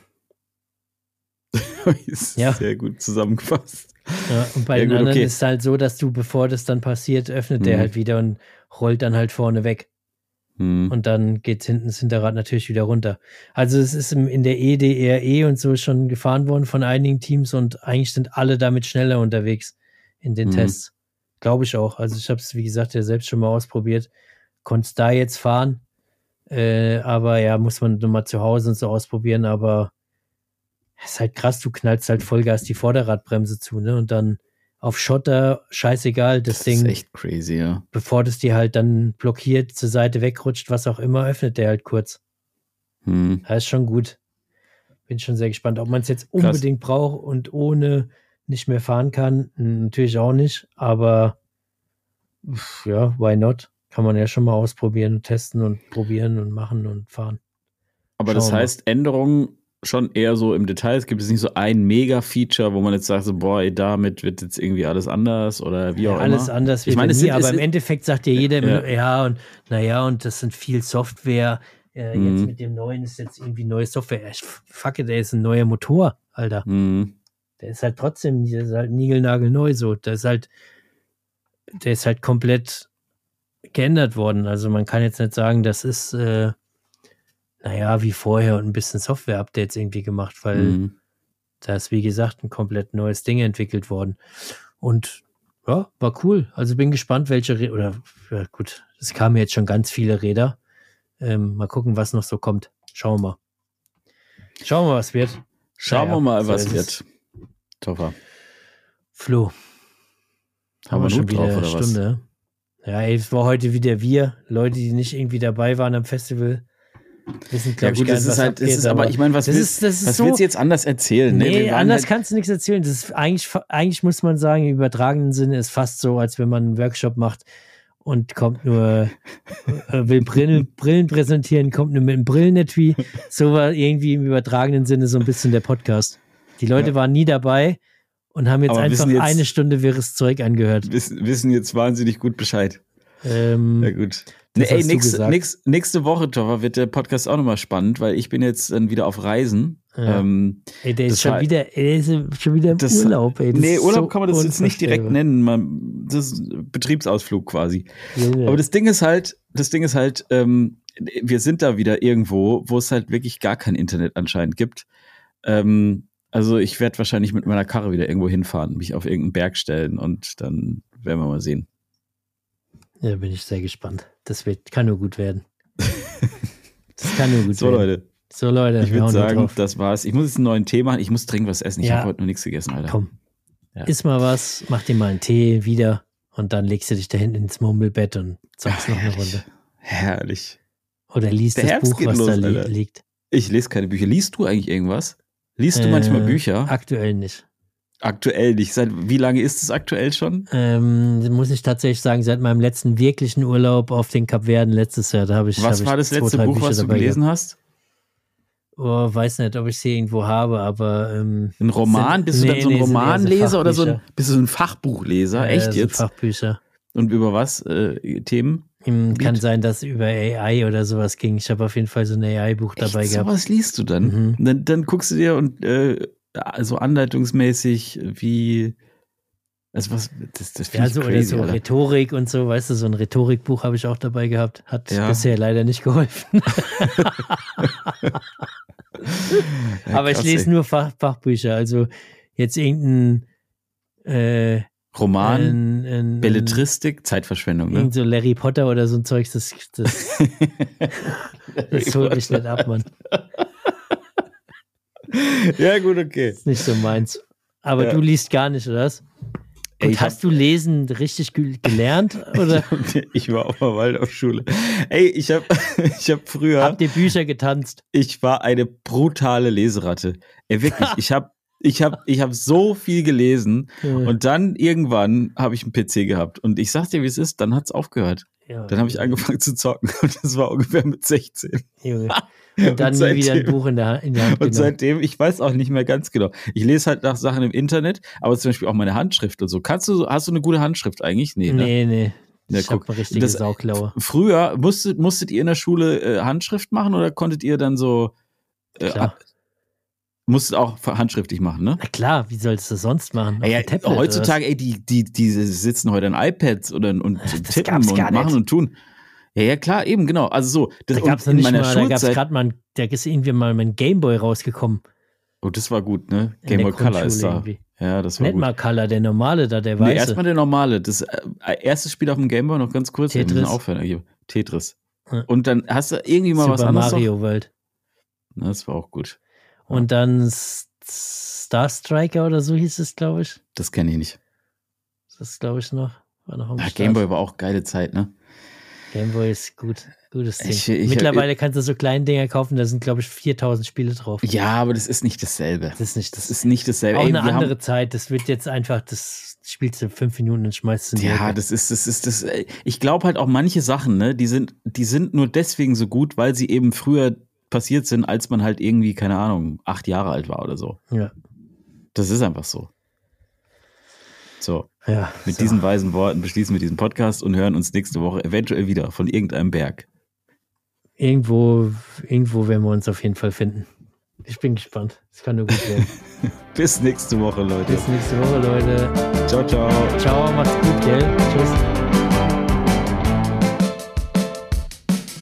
Sehr gut zusammengefasst. Ja, und bei den anderen ist es halt so, dass du, bevor das dann passiert, öffnet der halt wieder und rollt dann halt vorne weg. Und dann geht hinten das Hinterrad natürlich wieder runter. Also es ist in der EDRE und so schon gefahren worden von einigen Teams und eigentlich sind alle damit schneller unterwegs in den Tests. Glaube ich auch. Also ich habe es, wie gesagt, ja selbst schon mal ausprobiert. Konnte es da jetzt fahren. Aber ja, muss man nur mal zu Hause und so ausprobieren, aber es ist halt krass, du knallst halt Vollgas die Vorderradbremse zu, ne, und dann auf Schotter, scheißegal, das Ding. Das ist echt crazy, ja. Bevor das dir halt dann blockiert, zur Seite wegrutscht, was auch immer, öffnet der halt kurz. Das ist schon gut. Bin schon sehr gespannt, ob man es jetzt unbedingt braucht und ohne nicht mehr fahren kann. Natürlich auch nicht, aber ja, why not? Kann man ja schon mal ausprobieren, testen und probieren und machen und fahren. Aber das heißt, Änderungen schon eher so im Detail. Es gibt jetzt nicht so ein Mega-Feature, wo man jetzt sagt, so, boah, damit wird jetzt irgendwie alles anders oder wie auch immer. Alles anders wird aber im Endeffekt sagt ja jeder, und das sind viel Software. Jetzt mit dem neuen ist jetzt irgendwie neue Software. Fuck it, der ist ein neuer Motor, Alter. Der ist halt trotzdem, der ist halt niegelnagelneu so. Der ist halt komplett geändert worden. Also man kann jetzt nicht sagen, das ist naja, wie vorher und ein bisschen Software-Updates irgendwie gemacht, weil da ist, wie gesagt, ein komplett neues Ding entwickelt worden. Und ja, war cool. Also bin gespannt, welche gut, es kamen jetzt schon ganz viele Räder. Mal gucken, was noch so kommt. Schauen wir mal. Schauen wir mal, was wird. Schauen wir mal, was wird. Toffer. Flo. Haben wir schon wieder eine Stunde. Ja, es war heute wieder Leute, die nicht irgendwie dabei waren am Festival. Wissen, glaube ich, das ist halt, abgeht, aber ich meine, was willst du jetzt anders erzählen? Nee, anders kannst du nichts erzählen. Das ist eigentlich muss man sagen, im übertragenen Sinne ist fast so, als wenn man einen Workshop macht und kommt nur, will Brillen präsentieren, kommt nur mit einem Brillenetui. So war irgendwie im übertragenen Sinne so ein bisschen der Podcast. Die Leute waren nie dabei und haben jetzt einfach eine Stunde wirres Zeug angehört. Wissen jetzt wahnsinnig gut Bescheid. Ja gut. Nächste Woche, Toffer, wird der Podcast auch nochmal spannend, weil ich bin jetzt dann wieder auf Reisen. Ja. Der ist schon wieder im Urlaub. Urlaub kann man das jetzt nicht direkt nennen. Das ist Betriebsausflug quasi. Ja. Aber das Ding ist halt, wir sind da wieder irgendwo, wo es halt wirklich gar kein Internet anscheinend gibt. Also ich werde wahrscheinlich mit meiner Karre wieder irgendwo hinfahren, mich auf irgendeinen Berg stellen und dann werden wir mal sehen. Ja, bin ich sehr gespannt. Kann nur gut werden. Das kann nur gut werden. So, Leute. Ich würde sagen, das war's. Ich muss jetzt einen neuen Tee machen. Ich muss dringend was essen. Ich habe heute noch nichts gegessen, Alter. Komm, iss mal was, mach dir mal einen Tee wieder und dann legst du dich da hinten ins Murmelbett und zockst noch eine Runde. Herrlich. Oder liest das Buch, was da liegt. Ich lese keine Bücher. Liest du eigentlich irgendwas? Liest du manchmal Bücher? Aktuell nicht. Aktuell nicht. Seit wie lange ist es aktuell schon? Muss ich tatsächlich sagen, seit meinem letzten wirklichen Urlaub auf den Kapverden letztes Jahr. Was war das letzte Buch, was du gelesen hast? Oh, weiß nicht, ob ich sie irgendwo habe, aber ein Roman? Bist du dann so ein Romanleser oder bist du so ein Fachbuchleser? Echt jetzt? Fachbücher. Und über was? Themen? Kann sein, dass über AI oder sowas ging. Ich habe auf jeden Fall so ein AI-Buch dabei gehabt. Was liest du dann? Dann guckst du dir und so anleitungsmäßig wie also was das finde ich crazy, oder so Rhetorik und so, weißt du, so ein Rhetorikbuch habe ich auch dabei gehabt. Hat bisher leider nicht geholfen. Aber ich lese nur Fachbücher, also jetzt irgendein Roman, Belletristik, Zeitverschwendung, ne? Irgend so Larry Potter oder so ein Zeugs, das holt mich nicht ab, Mann. Ja, gut, okay. Ist nicht so meins. Aber du liest gar nicht, oder was? Und hast du Lesen richtig gelernt? Oder? Ich war auf der Waldorfschule. Ich hab früher... Habt ihr Bücher getanzt? Ich war eine brutale Leseratte. Wirklich, ich hab so viel gelesen und dann irgendwann habe ich einen PC gehabt. Und ich sag dir, wie es ist, dann hat's aufgehört. Ja, dann habe ich angefangen zu zocken und das war ungefähr mit 16. Junge. Und dann nie wieder ein Buch in der Hand genommen. Und seitdem, ich weiß auch nicht mehr ganz genau. Ich lese halt nach Sachen im Internet, aber zum Beispiel auch meine Handschrift und so. Hast du eine gute Handschrift eigentlich? Nee, ne? Nee. Ja, ich habe eine richtige Sauklaue. Früher, musstet ihr in der Schule Handschrift machen oder konntet ihr dann so musstet auch handschriftlich machen, ne? Na klar, wie sollst du das sonst machen? Ja, heutzutage, die sitzen heute an iPads und tippen und machen und tun. Ja, klar, eben, genau. Also so, das da gab's in meiner Schulzeit. Da gab's gerade mal, da ist irgendwie mal mein Gameboy rausgekommen. Oh, das war gut, ne? Gameboy Color ist da. Irgendwie. Ja, das war gut. Nicht mal Color, der normale da, der weiße. Nee, erstmal der normale. Das erste Spiel auf dem Gameboy, noch ganz kurz. Tetris. Und dann hast du irgendwie mal was anderes. Super Mario World. Na, das war auch gut. Und dann Star Striker oder so hieß es, glaube ich. Das kenne ich nicht. Das glaube ich noch. War noch Gameboy war auch geile Zeit, ne? Gameboy ist gutes Ding. Mittlerweile kannst du so kleine Dinger kaufen, da sind, glaube ich, 4000 Spiele drauf. Ja, aber das ist nicht dasselbe. Das ist nicht dasselbe. Auch eine andere Zeit. Das wird jetzt einfach, das spielst du 5 Minuten und schmeißt es in die Ecke. Das ist. Ich glaube halt auch manche Sachen, ne, die sind nur deswegen so gut, weil sie eben früher passiert sind, als man halt irgendwie, keine Ahnung, 8 Jahre alt war oder so. Ja. Das ist einfach so. So, mit diesen weisen Worten beschließen wir diesen Podcast und hören uns nächste Woche eventuell wieder von irgendeinem Berg. Irgendwo werden wir uns auf jeden Fall finden. Ich bin gespannt. Es kann nur gut werden. Bis nächste Woche, Leute. Ciao, ciao. Ciao, macht's gut, gell? Tschüss.